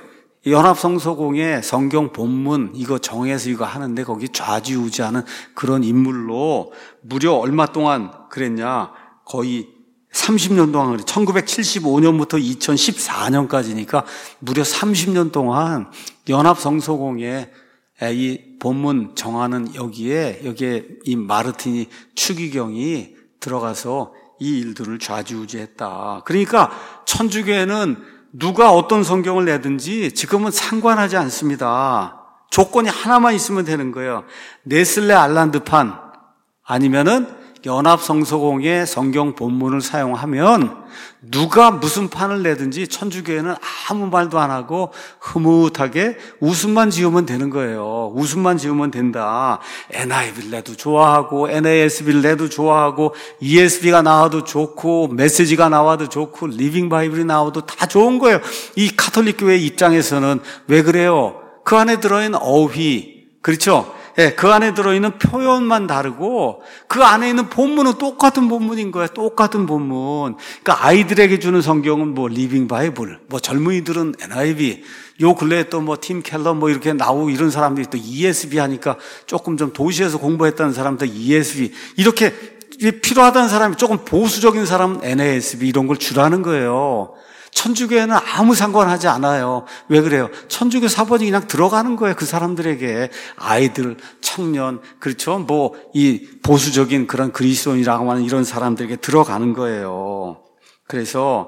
연합성서공회 성경 본문 이거 정해서 이거 하는데 거기 좌지우지하는 그런 인물로 무려 얼마 동안 그랬냐? 거의 삼십 년 동안 그래. 천구백칠십오 년부터 이천십사 년까지니까 무려 삼십 년 동안 연합성서공회 이 본문 정하는 여기에 여기에 이 마르티니 추기경이 들어가서 이 일들을 좌지우지했다. 그러니까 천주교회는 누가 어떤 성경을 내든지 지금은 상관하지 않습니다. 조건이 하나만 있으면 되는 거예요. 네슬레 알란드판 아니면은 연합성서공회 성경 본문을 사용하면 누가 무슨 판을 내든지 천주교회는 아무 말도 안 하고 흐뭇하게 웃음만 지으면 되는 거예요. 웃음만 지으면 된다. 엔아이브를 내도 좋아하고 엔에이에스비를 내도 좋아하고 이에스비가 나와도 좋고 메시지가 나와도 좋고 리빙 바이블이 나와도 다 좋은 거예요. 이 가톨릭 교회 입장에서는 왜 그래요? 그 안에 들어있는 어휘, 그렇죠? 예, 그 안에 들어있는 표현만 다르고 그 안에 있는 본문은 똑같은 본문인 거예요. 똑같은 본문. 그러니까 아이들에게 주는 성경은 뭐 리빙 바이블, 뭐 젊은이들은 엔아이브이, 요 근래에 또 뭐 팀 켈러 뭐 이렇게 나오고 이런 사람들이 또 이에스비 하니까 조금 좀 도시에서 공부했다는 사람들 이에스비, 이렇게 필요하다는 사람이 조금 보수적인 사람은 엔에이에스비 이런 걸 주라는 거예요. 천주교회는 아무 상관하지 않아요. 왜 그래요? 천주교 사본이 그냥 들어가는 거예요. 그 사람들에게. 아이들, 청년, 그렇죠? 뭐 이 보수적인 그런 그리스도인이라고 하는 이런 사람들에게 들어가는 거예요. 그래서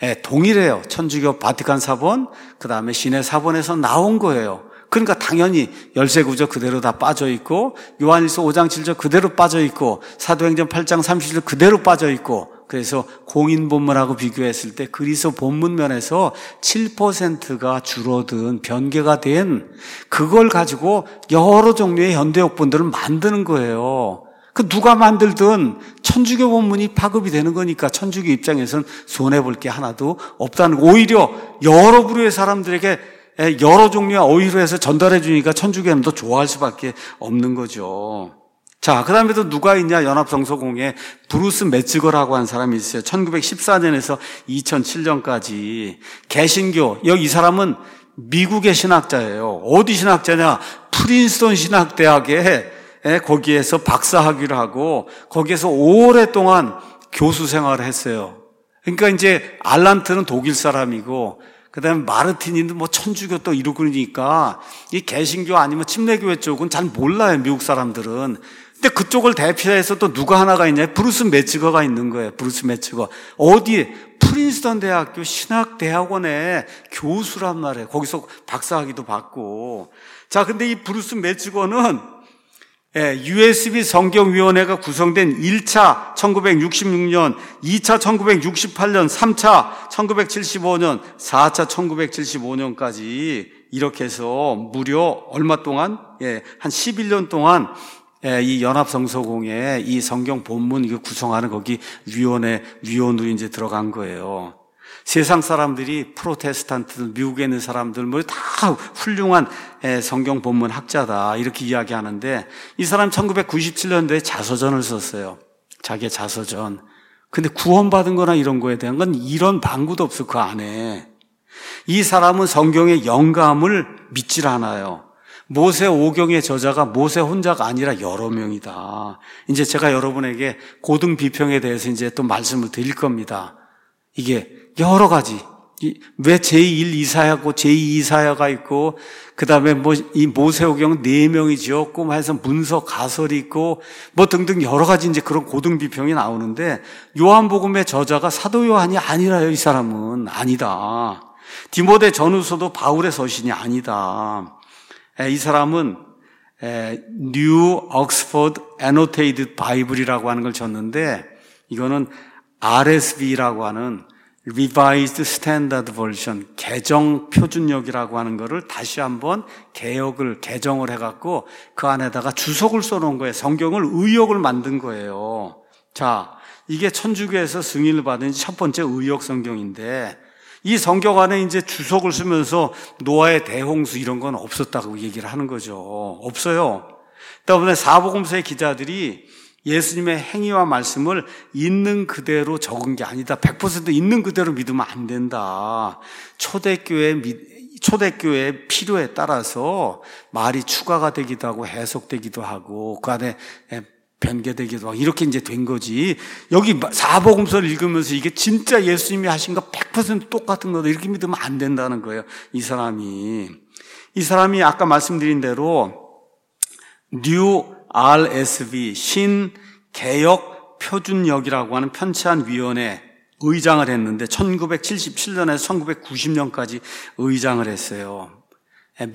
동일해요. 천주교 바티칸 사본, 그 다음에 시내 사본에서 나온 거예요. 그러니까 당연히 열세구절 그대로 다 빠져있고 요한일서 오 장 칠 절 그대로 빠져있고 사도행전 팔 장 삼십 절 그대로 빠져있고, 그래서 공인 본문하고 비교했을 때 그리스도 본문 면에서 칠 퍼센트가 줄어든, 변개가 된 그걸 가지고 여러 종류의 현대역본들을 만드는 거예요. 그 누가 만들든 천주교 본문이 파급이 되는 거니까 천주교 입장에서는 손해볼 게 하나도 없다는 거. 오히려 여러 부류의 사람들에게 여러 종류의 어휘로 해서 전달해 주니까 천주교는 더 좋아할 수밖에 없는 거죠. 자, 그 다음에 또 누가 있냐? 연합성서공회 브루스 메츠거라고 한 사람이 있어요. 천구백십사 년에서 이천칠 년까지 개신교, 여기 이 사람은 미국의 신학자예요. 어디 신학자냐? 프린스턴 신학대학에 거기에서 박사학위를 하고 거기에서 오랫동안 교수 생활을 했어요. 그러니까 이제 알란트는 독일 사람이고 그 다음에 마르틴인도 뭐 천주교 또 이러고 그러니까 이 개신교 아니면 침례교회 쪽은 잘 몰라요, 미국 사람들은. 근데 그쪽을 대표해서 또 누가 하나가 있냐? 브루스 메츠거가 있는 거예요. 브루스 메츠거. 어디에? 프린스턴 대학교 신학대학원의 교수란 말이에요. 거기서 박사학위도 받고. 자, 근데 이 브루스 메츠거는 유에스비 성경위원회가 구성된 일 차 천구백육십육 년, 이 차 천구백육십팔 년, 삼 차 천구백칠십오 년, 사 차 천구백칠십오 년까지 이렇게 해서 무려 얼마 동안? 예, 한 십일 년 동안 이 연합성서공회 이 성경 본문 이거 구성하는 거기 위원회 위원으로 이제 들어간 거예요. 세상 사람들이 프로테스탄트, 미국에 있는 사람들 뭐 다 훌륭한 성경 본문 학자다 이렇게 이야기하는데 이 사람 천구백구십칠 년도에 자서전을 썼어요. 자기의 자서전. 근데 구원받은 거나 이런 거에 대한 건 이런 방구도 없어. 그 안에. 이 사람은 성경의 영감을 믿질 않아요. 모세 오경의 저자가 모세 혼자가 아니라 여러 명이다. 이제 제가 여러분에게 고등 비평에 대해서 이제 또 말씀을 드릴 겁니다. 이게 여러 가지. 왜 제일 이사야고 제이 이사야가 있고, 그 다음에 뭐 이 모세오경 네 명이 지었고, 뭐 해서 문서 가설이 있고, 뭐 등등 여러 가지 이제 그런 고등 비평이 나오는데, 요한복음의 저자가 사도 요한이 아니라요, 이 사람은. 아니다. 디모데 전후서도 바울의 서신이 아니다. 이 사람은 New Oxford Annotated Bible이라고 하는 걸 줬는데, 이거는 알에스비라고 하는 Revised Standard Version, 개정 표준역이라고 하는 거를 다시 한번 개역을, 개정을 해갖고 그 안에다가 주석을 써놓은 거예요. 성경을 의역을 만든 거예요. 자, 이게 천주교에서 승인을 받은 첫 번째 의역 성경인데, 이 성경 안에 이제 주석을 쓰면서 노아의 대홍수 이런 건 없었다고 얘기를 하는 거죠. 없어요. 때문에 사복음서의 기자들이 예수님의 행위와 말씀을 있는 그대로 적은 게 아니다. 백 퍼센트 있는 그대로 믿으면 안 된다. 초대교회, 초대교회의 필요에 따라서 말이 추가가 되기도 하고 해석되기도 하고 그 안에 변개되기도 하고 이렇게 이제 된 거지. 여기 사복음서를 읽으면서 이게 진짜 예수님이 하신 거 백 퍼센트 똑같은 거다 이렇게 믿으면 안 된다는 거예요. 이 사람이. 이 사람이 아까 말씀드린 대로 뉴 알에스비 신개역 표준역이라고 하는 편찬 위원회 의장을 했는데 천구백칠십칠 년에서 천구백구십 년까지 의장을 했어요.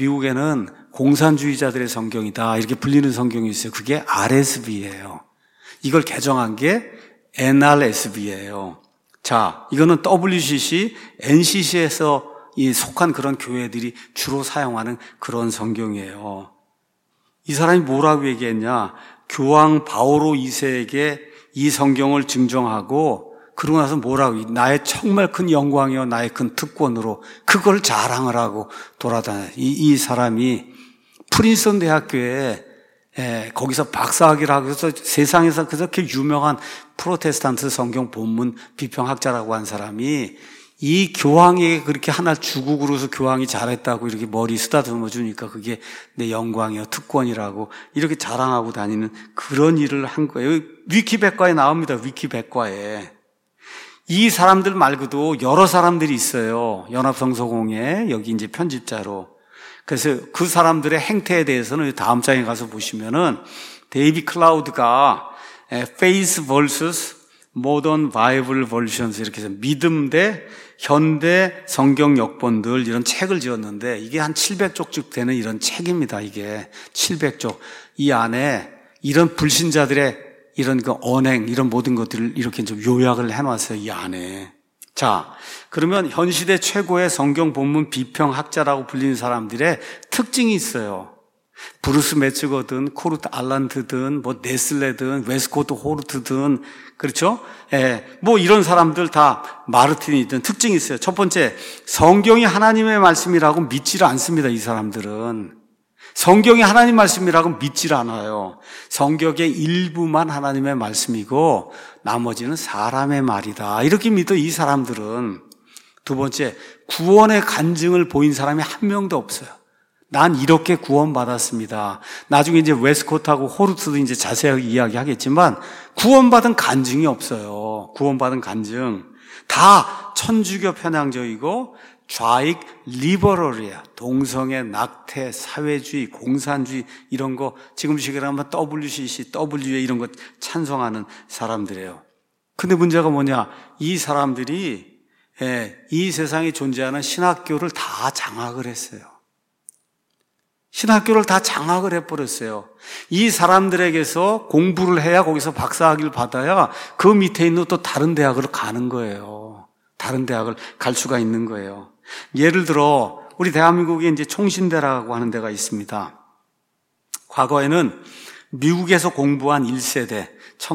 미국에는 공산주의자들의 성경이다 이렇게 불리는 성경이 있어요. 그게 알에스비예요. 이걸 개정한 게 엔알에스비예요. 자, 이거는 더블유씨씨, 엔씨씨에서 이 속한 그런 교회들이 주로 사용하는 그런 성경이에요. 이 사람이 뭐라고 얘기했냐? 교황 바오로 이 세에게 이 성경을 증정하고 그러고 나서 뭐라고, 나의 정말 큰 영광이요 나의 큰 특권으로 그걸 자랑을 하고 돌아다녀요. 이, 이 사람이 프린스턴 대학교에 예, 거기서 박사학위를 하고 해서 세상에서 그렇게 유명한 프로테스탄트 성경 본문 비평학자라고 한 사람이 이 교황에게 그렇게 하나 주고 그러서 교황이 잘했다고 이렇게 머리 쓰다듬어 주니까 그게 내 영광이요 특권이라고 이렇게 자랑하고 다니는 그런 일을 한 거예요. 위키백과에 나옵니다. 위키백과에. 이 사람들 말고도 여러 사람들이 있어요. 연합성서공회 여기 이제 편집자로. 그래서 그 사람들의 행태에 대해서는 다음 장에 가서 보시면은 데이비 클라우드가 Faith vs Modern Bible Versions 이렇게 해서 믿음 대 현대 성경 역본들 이런 책을 지었는데 이게 한 칠백 쪽쯤 되는 이런 책입니다. 이게 칠백 쪽. 이 안에 이런 불신자들의 이런 그 언행 이런 모든 것들을 이렇게 좀 요약을 해놨어요. 이 안에. 자, 그러면 현 시대 최고의 성경 본문 비평학자라고 불리는 사람들의 특징이 있어요. 브루스 매츠거든, 코르트 알란트든, 뭐 네슬레든, 웨스코트 호르트든, 그렇죠? 예, 뭐 이런 사람들 다 마르틴이든 특징이 있어요. 첫 번째, 성경이 하나님의 말씀이라고 믿지를 않습니다. 이 사람들은. 성경이 하나님 말씀이라고 믿질 않아요. 성경의 일부만 하나님의 말씀이고 나머지는 사람의 말이다. 이렇게 믿어 이 사람들은. 두 번째, 구원의 간증을 보인 사람이 한 명도 없어요. 난 이렇게 구원받았습니다. 나중에 이제 웨스코트하고 호르트도 이제 자세하게 이야기하겠지만 구원받은 간증이 없어요. 구원받은 간증. 다 천주교 편향적이고 좌익 리버럴이야. 동성애, 낙태, 사회주의, 공산주의 이런 거 지금 시기로 하면 더블유씨씨, 더블유에 이런 거 찬성하는 사람들이에요. 근데 문제가 뭐냐? 이 사람들이 예, 이 세상에 존재하는 신학교를 다 장악을 했어요. 신학교를 다 장악을 해버렸어요. 이 사람들에게서 공부를 해야 거기서 박사학위를 받아야 그 밑에 있는 또 다른 대학을 가는 거예요. 다른 대학을 갈 수가 있는 거예요. 예를 들어 우리 대한민국에 이제 총신대라고 하는 데가 있습니다. 과거에는 미국에서 공부한 일 세대,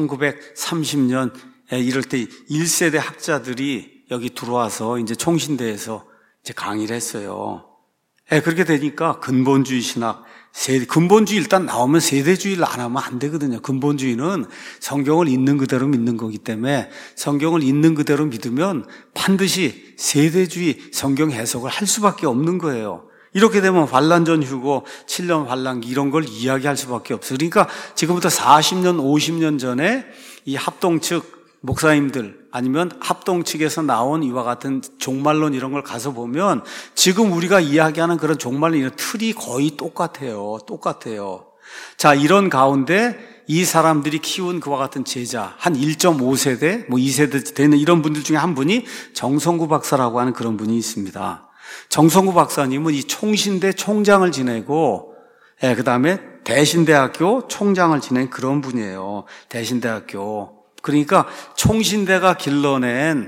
천구백삼십 년 이럴 때 일 세대 학자들이 여기 들어와서 이제 총신대에서 이제 강의를 했어요. 예, 그렇게 되니까 근본주의 신학, 세대, 근본주의 일단 나오면 세대주의를 안 하면 안 되거든요. 근본주의는 성경을 있는 그대로 믿는 거기 때문에 성경을 있는 그대로 믿으면 반드시 세대주의 성경 해석을 할 수밖에 없는 거예요. 이렇게 되면 환란전 휴고, 칠 년 환란기 이런 걸 이야기할 수밖에 없어요. 그러니까 지금부터 사십 년, 오십 년 전에 이 합동 측 목사님들 아니면 합동 측에서 나온 이와 같은 종말론 이런 걸 가서 보면 지금 우리가 이야기하는 그런 종말론 이런 틀이 거의 똑같아요. 똑같아요. 자, 이런 가운데 이 사람들이 키운 그와 같은 제자 한 일 점 오 세대, 뭐 이 세대 되는 이런 분들 중에 한 분이 정성구 박사라고 하는 그런 분이 있습니다. 정성구 박사님은 이 총신대 총장을 지내고 예, 그다음에 대신대학교 총장을 지낸 그런 분이에요. 대신대학교. 그러니까 총신대가 길러낸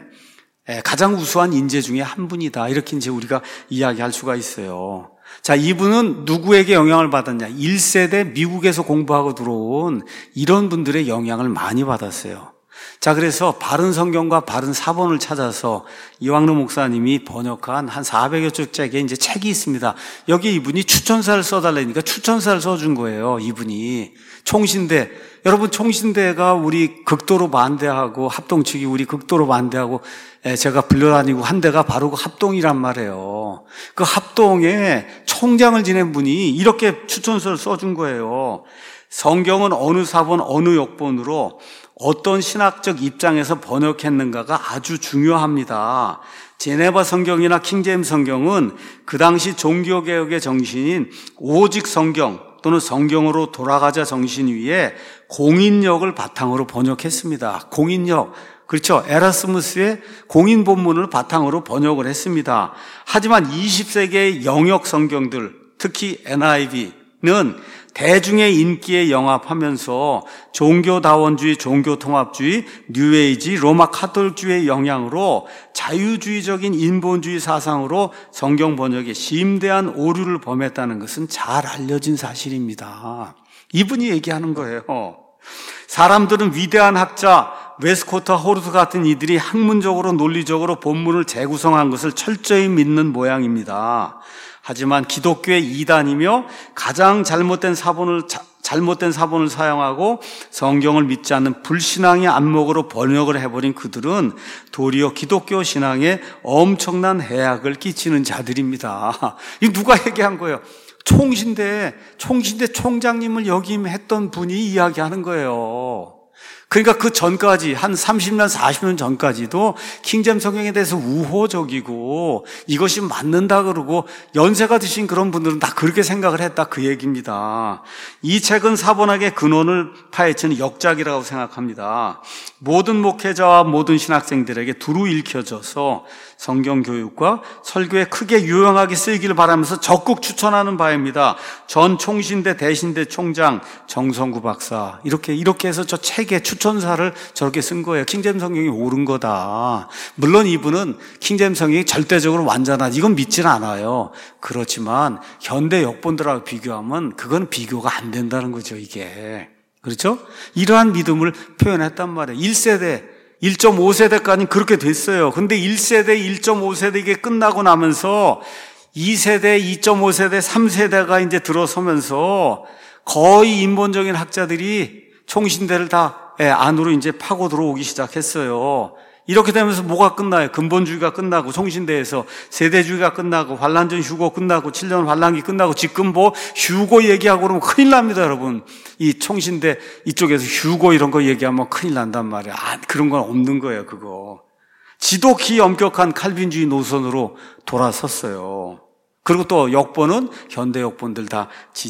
가장 우수한 인재 중에 한 분이다. 이렇게 이제 우리가 이야기할 수가 있어요. 자, 이분은 누구에게 영향을 받았냐? 일 세대 미국에서 공부하고 들어온 이런 분들의 영향을 많이 받았어요. 자, 그래서 바른 성경과 바른 사본을 찾아서 이왕루 목사님이 번역한 한 사백여 쪽짜리 이제 책이 있습니다. 여기 이분이 추천사를 써달라니까 추천사를 써준 거예요. 이분이. 총신대. 여러분, 총신대가 우리 극도로 반대하고 합동 측이 우리 극도로 반대하고 제가 불려다니고 한 데가 바로 그 합동이란 말이에요. 그 합동에 총장을 지낸 분이 이렇게 추천서를 써준 거예요. 성경은 어느 사본, 어느 역본으로 어떤 신학적 입장에서 번역했는가가 아주 중요합니다. 제네바 성경이나 킹제임스 성경은 그 당시 종교개혁의 정신인 오직 성경 또는 성경으로 돌아가자 정신 위에 공인력을 바탕으로 번역했습니다. 공인력. 그렇죠. 에라스무스의 공인 본문을 바탕으로 번역을 했습니다. 하지만 이십 세기의 영역 성경들, 특히 엔아이브이는 대중의 인기에 영합하면서 종교다원주의, 종교통합주의, 뉴에이지, 로마 카톨주의 영향으로 자유주의적인 인본주의 사상으로 성경 번역에 심대한 오류를 범했다는 것은 잘 알려진 사실입니다. 이분이 얘기하는 거예요. 사람들은 위대한 학자 웨스코터 호르트 같은 이들이 학문적으로 논리적으로 본문을 재구성한 것을 철저히 믿는 모양입니다. 하지만 기독교의 이단이며 가장 잘못된 사본을 잘못된 사본을 사용하고 성경을 믿지 않는 불신앙의 안목으로 번역을 해버린 그들은 도리어 기독교 신앙에 엄청난 해악을 끼치는 자들입니다. 이 누가 얘기한 거예요? 총신대 총신대 총장님을 역임했던 분이 이야기하는 거예요. 그러니까 그 전까지 한 삼십 년, 사십 년 전까지도 킹제임스 성경에 대해서 우호적이고 이것이 맞는다 그러고 연세가 드신 그런 분들은 다 그렇게 생각을 했다 그 얘기입니다. 이 책은 사본학의 근원을 파헤치는 역작이라고 생각합니다. 모든 목회자와 모든 신학생들에게 두루 읽혀져서 성경 교육과 설교에 크게 유용하게 쓰이기를 바라면서 적극 추천하는 바입니다. 전 총신대 대신대 총장 정성구 박사 이렇게 이렇게 해서 저 책에 추천사를 저렇게 쓴 거예요. 킹제임스 성경이 옳은 거다. 물론 이분은 킹제임스 성경이 절대적으로 완전하다 이건 믿지는 않아요. 그렇지만 현대 역본들하고 비교하면 그건 비교가 안 된다는 거죠. 이게 그렇죠? 이러한 믿음을 표현했단 말이에요. 일 세대 일 점 오 세대까지는 그렇게 됐어요. 근데 일 세대, 일 점 오 세대 이게 끝나고 나면서 이 세대, 이 점 오 세대, 삼 세대가 이제 들어서면서 거의 인본적인 학자들이 총신대를 다 안으로 이제 파고 들어오기 시작했어요. 이렇게 되면서 뭐가 끝나요? 근본주의가 끝나고 총신대에서 세대주의가 끝나고 환란전 휴고 끝나고 칠 년 환란기 끝나고 지금 뭐 휴고 얘기하고 그러면 큰일 납니다, 여러분. 이 총신대 이쪽에서 휴고 이런 거 얘기하면 큰일 난단 말이에요. 아, 그런 건 없는 거예요, 그거. 지독히 엄격한 칼빈주의 노선으로 돌아섰어요. 그리고 또 역본은 현대 역본들 다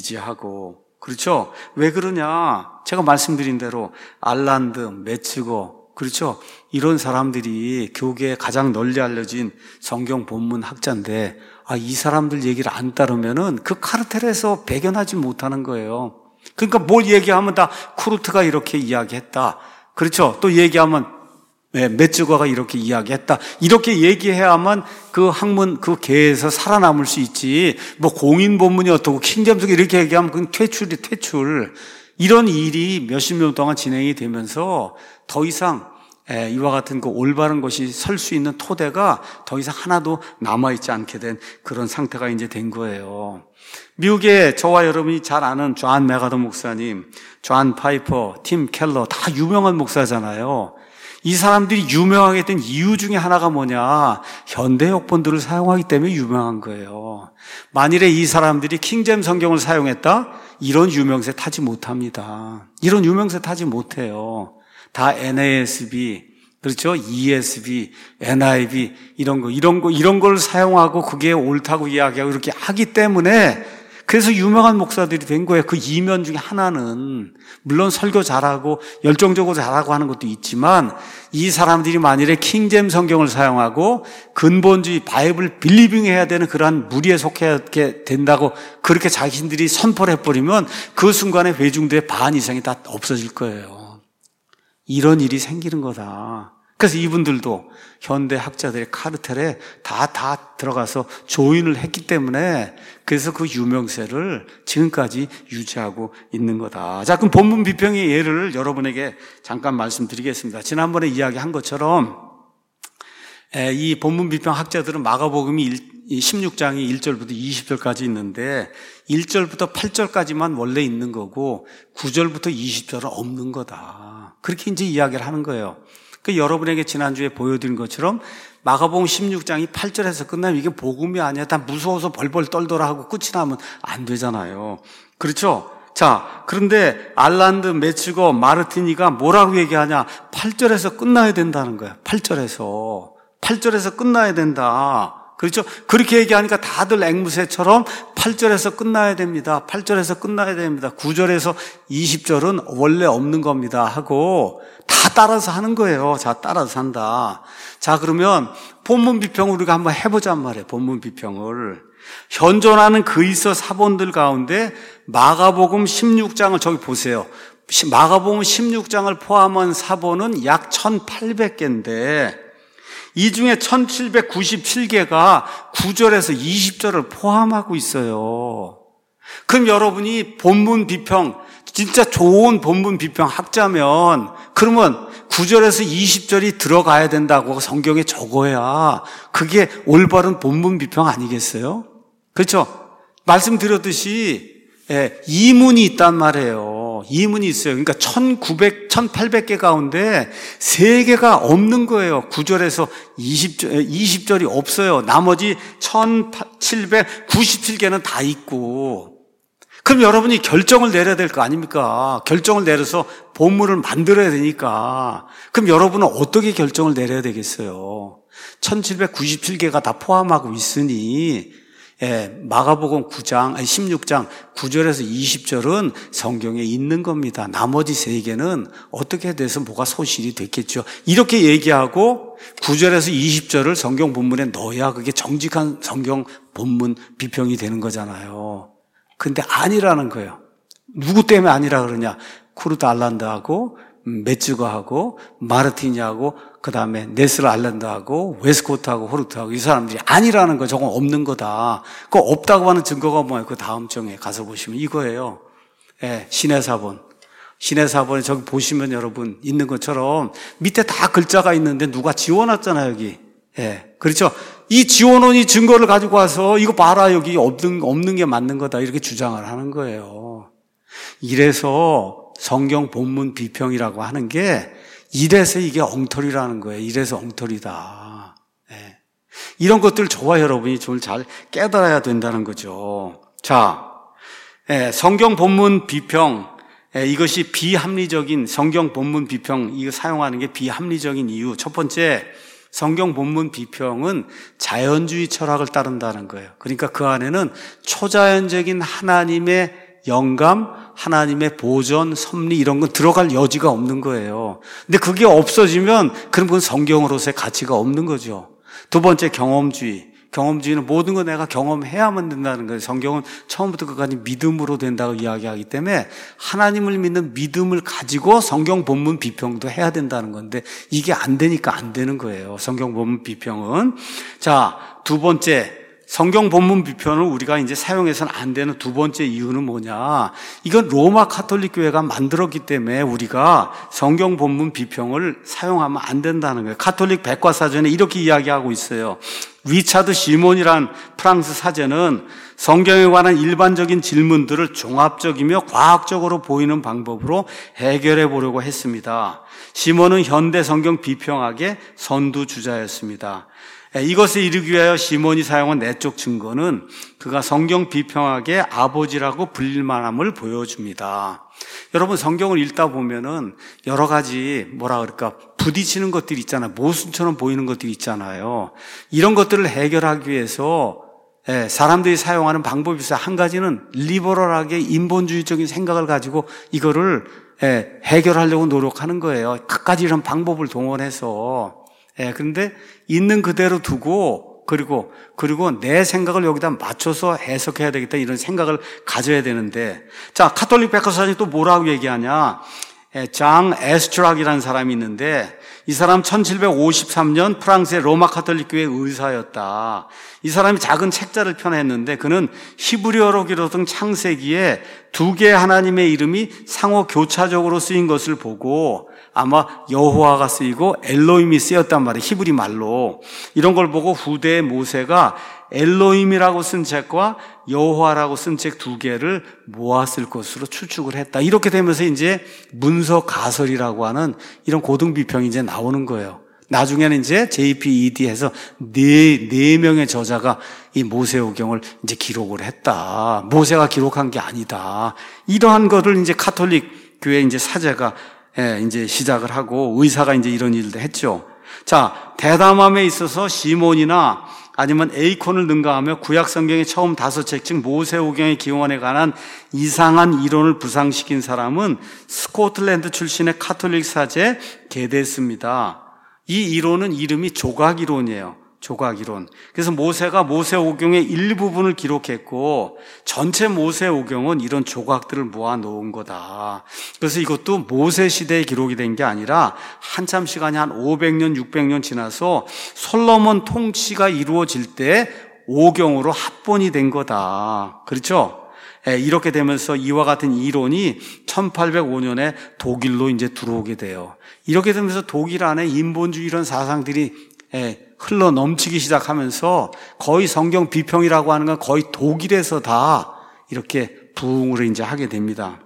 지지하고. 그렇죠? 왜 그러냐? 제가 말씀드린 대로 알란드, 메츠거 그렇죠? 이런 사람들이 교계에 가장 널리 알려진 성경 본문 학자인데 아, 이 사람들 얘기를 안 따르면은 그 카르텔에서 배견하지 못하는 거예요. 그러니까 뭘 얘기하면 다 쿠르트가 이렇게 이야기했다. 그렇죠? 또 얘기하면 네, 메츠거가 이렇게 이야기했다. 이렇게 얘기해야만 그 학문, 그 계에서 살아남을 수 있지. 뭐 공인 본문이 어떻고 킹제임스 이렇게 얘기하면 그건 퇴출이 퇴출. 이런 일이 몇십 년 동안 진행이 되면서 더 이상 이와 같은 그 올바른 것이 설 수 있는 토대가 더 이상 하나도 남아있지 않게 된 그런 상태가 이제 된 거예요. 미국에 저와 여러분이 잘 아는 존 메가더 목사님, 존 파이퍼, 팀 켈러 다 유명한 목사잖아요. 이 사람들이 유명하게 된 이유 중에 하나가 뭐냐? 현대 역본들을 사용하기 때문에 유명한 거예요. 만일에 이 사람들이 킹제임스 성경을 사용했다? 이런 유명세 타지 못합니다. 이런 유명세 타지 못해요. 다 엔 에이 에스 비, 그렇죠? 이 에스 비, 엔 아이 비 이런 거 이런 거 이런 걸 사용하고 그게 옳다고 이야기하고 이렇게 하기 때문에 그래서 유명한 목사들이 된 거예요. 그 이면 중에 하나는 물론 설교 잘하고 열정적으로 잘하고 하는 것도 있지만 이 사람들이 만일에 킹제임스 성경을 사용하고 근본주의 바이블 빌리빙 해야 되는 그러한 무리에 속하게 된다고 그렇게 자신들이 선포를 해버리면 그 순간에 회중들의 반 이상이 다 없어질 거예요. 이런 일이 생기는 거다. 그래서 이분들도 현대 학자들의 카르텔에 다, 다 들어가서 조인을 했기 때문에 그래서 그 유명세를 지금까지 유지하고 있는 거다. 자, 그럼 본문 비평의 예를 여러분에게 잠깐 말씀드리겠습니다. 지난번에 이야기한 것처럼 이 본문 비평 학자들은 마가복음이 십육 장이 일 절부터 이십 절까지 있는데 일 절부터 팔 절까지만 원래 있는 거고 구 절부터 이십 절은 없는 거다. 그렇게 이제 이야기를 하는 거예요. 그 여러분에게 지난주에 보여드린 것처럼 마가복음 십육 장이 팔 절에서 끝나면 이게 복음이 아니야. 다 무서워서 벌벌 떨더라 하고 끝이 나면 안 되잖아요. 그렇죠? 자, 그런데 알란드, 메츠거, 마르티니가 뭐라고 얘기하냐? 팔 절에서 끝나야 된다는 거야. 팔 절에서. 팔 절에서 끝나야 된다. 그렇죠? 그렇게 얘기하니까 다들 앵무새처럼 팔 절에서 끝나야 됩니다. 팔 절에서 끝나야 됩니다. 구 절에서 이십 절은 원래 없는 겁니다. 하고 다 따라서 하는 거예요. 자, 따라서 한다. 자, 그러면 본문 비평을 우리가 한번 해보잔 말이에요. 본문 비평을. 현존하는 그리스 사본들 가운데 마가복음 십육 장을 저기 보세요. 마가복음 십육 장을 포함한 사본은 약 천팔백 개인데 이 중에 천칠백구십칠 개가 구 절에서 이십 절을 포함하고 있어요. 그럼 여러분이 본문 비평, 진짜 좋은 본문 비평 학자면 그러면 구 절에서 이십 절이 들어가야 된다고 성경에 적어야 그게 올바른 본문 비평 아니겠어요? 그렇죠? 말씀드렸듯이 예, 이문이 있단 말이에요. 이문이 있어요. 그러니까 천구백, 천팔백 개 가운데 세 개가 없는 거예요. 구 절에서 이십 절, 이십 절이 없어요. 나머지 천칠백구십칠 개는 다 있고. 그럼 여러분이 결정을 내려야 될 거 아닙니까? 결정을 내려서 본문을 만들어야 되니까. 그럼 여러분은 어떻게 결정을 내려야 되겠어요? 천칠백구십칠 개가 다 포함하고 있으니 예, 마가복음 구 장, 아니 십육 장 구 절에서 이십 절은 성경에 있는 겁니다. 나머지 세 개는 어떻게 돼서 뭐가 소실이 됐겠죠. 이렇게 얘기하고 구 절에서 이십 절을 성경 본문에 넣어야 그게 정직한 성경 본문 비평이 되는 거잖아요. 근데 아니라는 거예요. 누구 때문에 아니라 그러냐? 쿠르트 알란드하고 메츠거하고 마르티니하고 그 다음에 네슬 알란드하고 웨스코트하고 호르트하고 이 사람들이 아니라는 거, 저건 없는 거다. 그거 없다고 하는 증거가 뭐예요? 그 다음 장에 가서 보시면 이거예요. 예, 신의 사본. 신의 사본에 저기 보시면 여러분 있는 것처럼 밑에 다 글자가 있는데 누가 지워놨잖아요, 여기. 예, 그렇죠? 이 지워놓은 이 증거를 가지고 와서 이거 봐라, 여기 없는, 없는 게 맞는 거다. 이렇게 주장을 하는 거예요. 이래서 성경 본문 비평이라고 하는 게 이래서 이게 엉터리라는 거예요. 이래서 엉터리다. 네. 이런 것들 저와 여러분이 좀 잘 깨달아야 된다는 거죠. 자, 네, 성경 본문 비평, 네, 이것이 비합리적인 성경 본문 비평, 이거 사용하는 게 비합리적인 이유. 첫 번째, 성경 본문 비평은 자연주의 철학을 따른다는 거예요. 그러니까 그 안에는 초자연적인 하나님의 영감, 하나님의 보전, 섭리 이런 건 들어갈 여지가 없는 거예요. 근데 그게 없어지면 그런 건 성경으로서의 가치가 없는 거죠. 두 번째, 경험주의. 경험주의는 모든 거 내가 경험해야만 된다는 거예요. 성경은 처음부터 끝까지 믿음으로 된다고 이야기하기 때문에 하나님을 믿는 믿음을 가지고 성경 본문 비평도 해야 된다는 건데 이게 안 되니까 안 되는 거예요. 성경 본문 비평은. 자, 두 번째, 성경 본문 비평을 우리가 이제 사용해서는 안 되는 두 번째 이유는 뭐냐? 이건 로마 가톨릭 교회가 만들었기 때문에 우리가 성경 본문 비평을 사용하면 안 된다는 거예요. 가톨릭 백과사전에 이렇게 이야기하고 있어요. 리차드 시몬이란 프랑스 사제는 성경에 관한 일반적인 질문들을 종합적이며 과학적으로 보이는 방법으로 해결해 보려고 했습니다. 시몬은 현대 성경 비평학의 선두주자였습니다. 이것을 이루기 위하여 시몬이 사용한 내적 증거는 그가 성경 비평학의 아버지라고 불릴 만함을 보여줍니다. 여러분, 성경을 읽다 보면은 여러 가지 뭐라 그럴까 부딪히는 것들이 있잖아요. 모순처럼 보이는 것들이 있잖아요. 이런 것들을 해결하기 위해서 사람들이 사용하는 방법이 있어요. 한 가지는 리버럴하게 인본주의적인 생각을 가지고 이거를 해결하려고 노력하는 거예요. 각가지 이런 방법을 동원해서. 예, 그런데 있는 그대로 두고 그리고 그리고 내 생각을 여기다 맞춰서 해석해야 되겠다 이런 생각을 가져야 되는데 자, 가톨릭 백과사전이 또 뭐라고 얘기하냐? 예, 장 에스트락이라는 사람이 있는데 이 사람 천칠백오십삼 년 프랑스의 로마 가톨릭 교회 의사였다. 이 사람이 작은 책자를 펴냈는데 그는 히브리어로 기록된 창세기에 두 개의 하나님의 이름이 상호 교차적으로 쓰인 것을 보고 아마 여호와가 쓰이고 엘로힘이 쓰였단 말이에요. 히브리 말로. 이런 걸 보고 후대의 모세가 엘로힘이라고 쓴 책과 여호와라고 쓴 책 두 개를 모았을 것으로 추측을 했다. 이렇게 되면서 이제 문서 가설이라고 하는 이런 고등 비평이 이제 나오는 거예요. 나중에는 이제 제이피이디 해서 네, 네 명의 저자가 이 모세오경을 이제 기록을 했다. 모세가 기록한 게 아니다. 이러한 것을 이제 가톨릭 교회 이제 사제가 예, 이제 시작을 하고 의사가 이제 이런 일도 했죠. 자, 대담함에 있어서 시몬이나 아니면 에이콘을 능가하며 구약 성경의 처음 다섯 책, 즉 모세오경의 기원에 관한 이상한 이론을 부상시킨 사람은 스코틀랜드 출신의 가톨릭 사제 게데스입니다. 이 이론은 이름이 조각 이론이에요. 조각이론. 그래서 모세가 모세오경의 일부분을 기록했고 전체 모세오경은 이런 조각들을 모아놓은 거다. 그래서 이것도 모세 시대에 기록이 된 게 아니라 한참 시간이 한 오백 년, 육백 년 지나서 솔로몬 통치가 이루어질 때 오경으로 합본이 된 거다. 그렇죠? 예, 이렇게 되면서 이와 같은 이론이 천팔백오 년에 독일로 이제 들어오게 돼요. 이렇게 되면서 독일 안에 인본주의 이런 사상들이 예, 흘러 넘치기 시작하면서 거의 성경 비평이라고 하는 건 거의 독일에서 다 이렇게 부흥을 이제 하게 됩니다.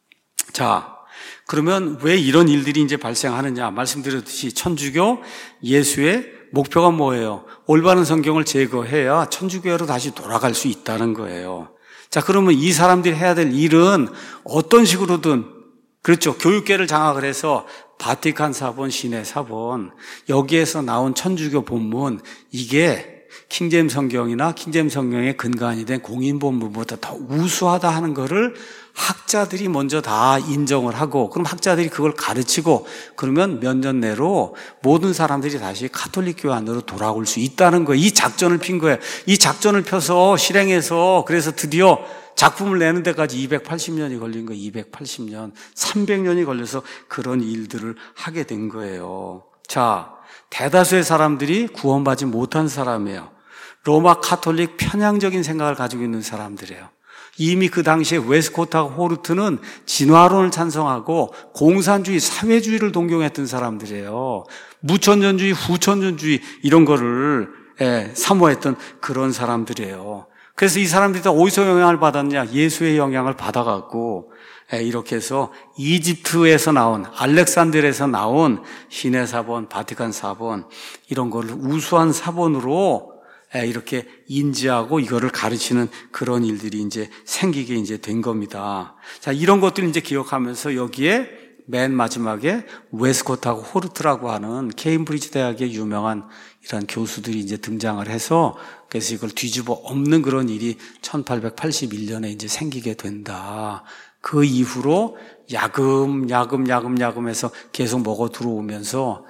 자, 그러면 왜 이런 일들이 이제 발생하느냐? 말씀드렸듯이 천주교, 예수의 목표가 뭐예요? 올바른 성경을 제거해야 천주교로 다시 돌아갈 수 있다는 거예요. 자, 그러면 이 사람들이 해야 될 일은 어떤 식으로든, 그렇죠. 교육계를 장악을 해서 바티칸 사본, 시내 사본, 여기에서 나온 천주교 본문, 이게 킹제임 성경이나 킹제임 성경의 근간이 된 공인 본문보다 더 우수하다 하는 거를 학자들이 먼저 다 인정을 하고, 그럼 학자들이 그걸 가르치고, 그러면 몇 년 내로 모든 사람들이 다시 가톨릭 교회 안으로 돌아올 수 있다는 거예요. 이 작전을 핀 거예요. 이 작전을 펴서 실행해서, 그래서 드디어 작품을 내는 데까지 이백팔십 년이 걸린 거예요. 이백팔십 년. 삼백 년이 걸려서 그런 일들을 하게 된 거예요. 자, 대다수의 사람들이 구원받지 못한 사람이에요. 로마 카톨릭 편향적인 생각을 가지고 있는 사람들이에요. 이미 그 당시에 웨스코트하고 호르트는 진화론을 찬성하고 공산주의, 사회주의를 동경했던 사람들이에요. 무천년주의, 후천년주의 이런 거를 예, 사모했던 그런 사람들이에요. 그래서 이 사람들이 다 어디서 영향을 받았냐? 예수의 영향을 받아갖고 예, 이렇게 해서 이집트에서 나온, 알렉산드리아에서 나온 시내 사본, 바티칸 사본 이런 거를 우수한 사본으로 이렇게 인지하고 이거를 가르치는 그런 일들이 이제 생기게 이제 된 겁니다. 자, 이런 것들 이제 기억하면서 여기에 맨 마지막에 웨스코트하고 호르트라고 하는 케임브리지 대학의 유명한 이런 교수들이 이제 등장을 해서 그래서 이걸 뒤집어 엎는 그런 일이 천팔백팔십일 년에 이제 생기게 된다. 그 이후로 야금, 야금, 야금, 야금해서 계속 먹어 들어오면서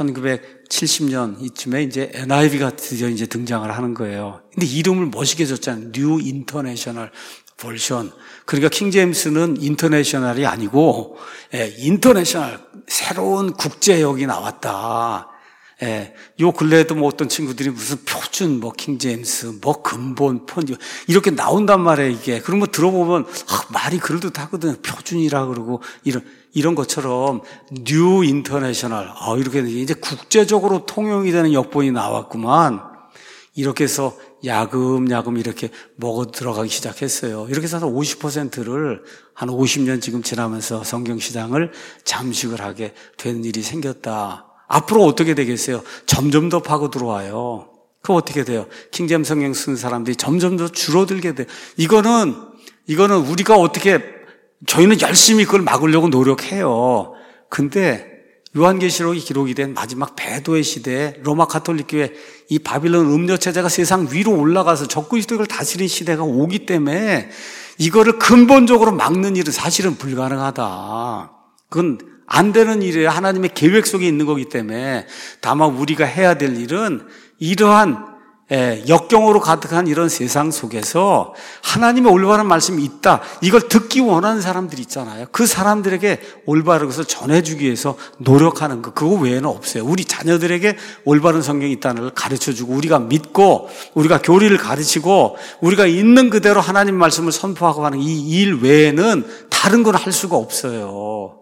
천구백칠십 년 이쯤에 이제 엔아이브이가 드디어 이제 등장을 하는 거예요. 근데 이름을 멋있게 줬잖아요. 뉴 인터내셔널 버전. 그러니까 킹제임스는 인터내셔널이 아니고, 예, 인터내셔널, 새로운 국제역이 나왔다. 예, 요 근래에도 뭐 어떤 친구들이 무슨 표준, 뭐 킹제임스, 뭐 근본, 폰, 이렇게 나온단 말이에요, 이게. 그런 거 들어보면, 아, 말이 그럴듯하거든요. 표준이라 그러고, 이런, 이런 것처럼, 뉴 인터내셔널, 아, 이렇게 이제 국제적으로 통용이 되는 역본이 나왔구만. 이렇게 해서 야금야금 이렇게 먹어 들어가기 시작했어요. 이렇게 해서 오십 퍼센트를 한 오십 년 지금 지나면서 성경시장을 잠식을 하게 된 일이 생겼다. 앞으로 어떻게 되겠어요? 점점 더 파고 들어와요. 그럼 어떻게 돼요? 킹제임 성경 쓴 사람들이 점점 더 줄어들게 돼요. 이거는, 이거는 우리가 어떻게, 저희는 열심히 그걸 막으려고 노력해요. 근데 요한계시록이 기록이 된 마지막 배도의 시대에 로마 가톨릭 교회 이 바빌론 음료 체제가 세상 위로 올라가서 적그리스도를 다스리는 시대가 오기 때문에 이거를 근본적으로 막는 일은 사실은 불가능하다. 그건 안 되는 일이에요. 하나님의 계획 속에 있는 거기 때문에. 다만 우리가 해야 될 일은 이러한 예, 역경으로 가득한 이런 세상 속에서 하나님의 올바른 말씀이 있다. 이걸 듣기 원하는 사람들이 있잖아요. 그 사람들에게 올바른 것을 전해주기 위해서 노력하는 거. 그거 외에는 없어요. 우리 자녀들에게 올바른 성경이 있다는 걸 가르쳐주고 우리가 믿고 우리가 교리를 가르치고 우리가 있는 그대로 하나님 말씀을 선포하고 하는 이 일 외에는 다른 걸 할 수가 없어요.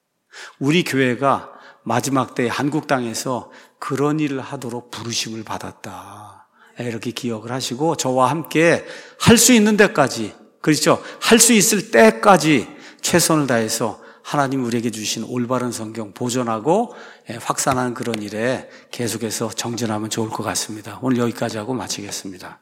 우리 교회가 마지막 때 한국 땅에서 그런 일을 하도록 부르심을 받았다. 이렇게 기억을 하시고 저와 함께 할 수 있는 데까지, 그렇죠? 할 수 있을 때까지 최선을 다해서 하나님 우리에게 주신 올바른 성경 보존하고 확산하는 그런 일에 계속해서 정진하면 좋을 것 같습니다. 오늘 여기까지 하고 마치겠습니다.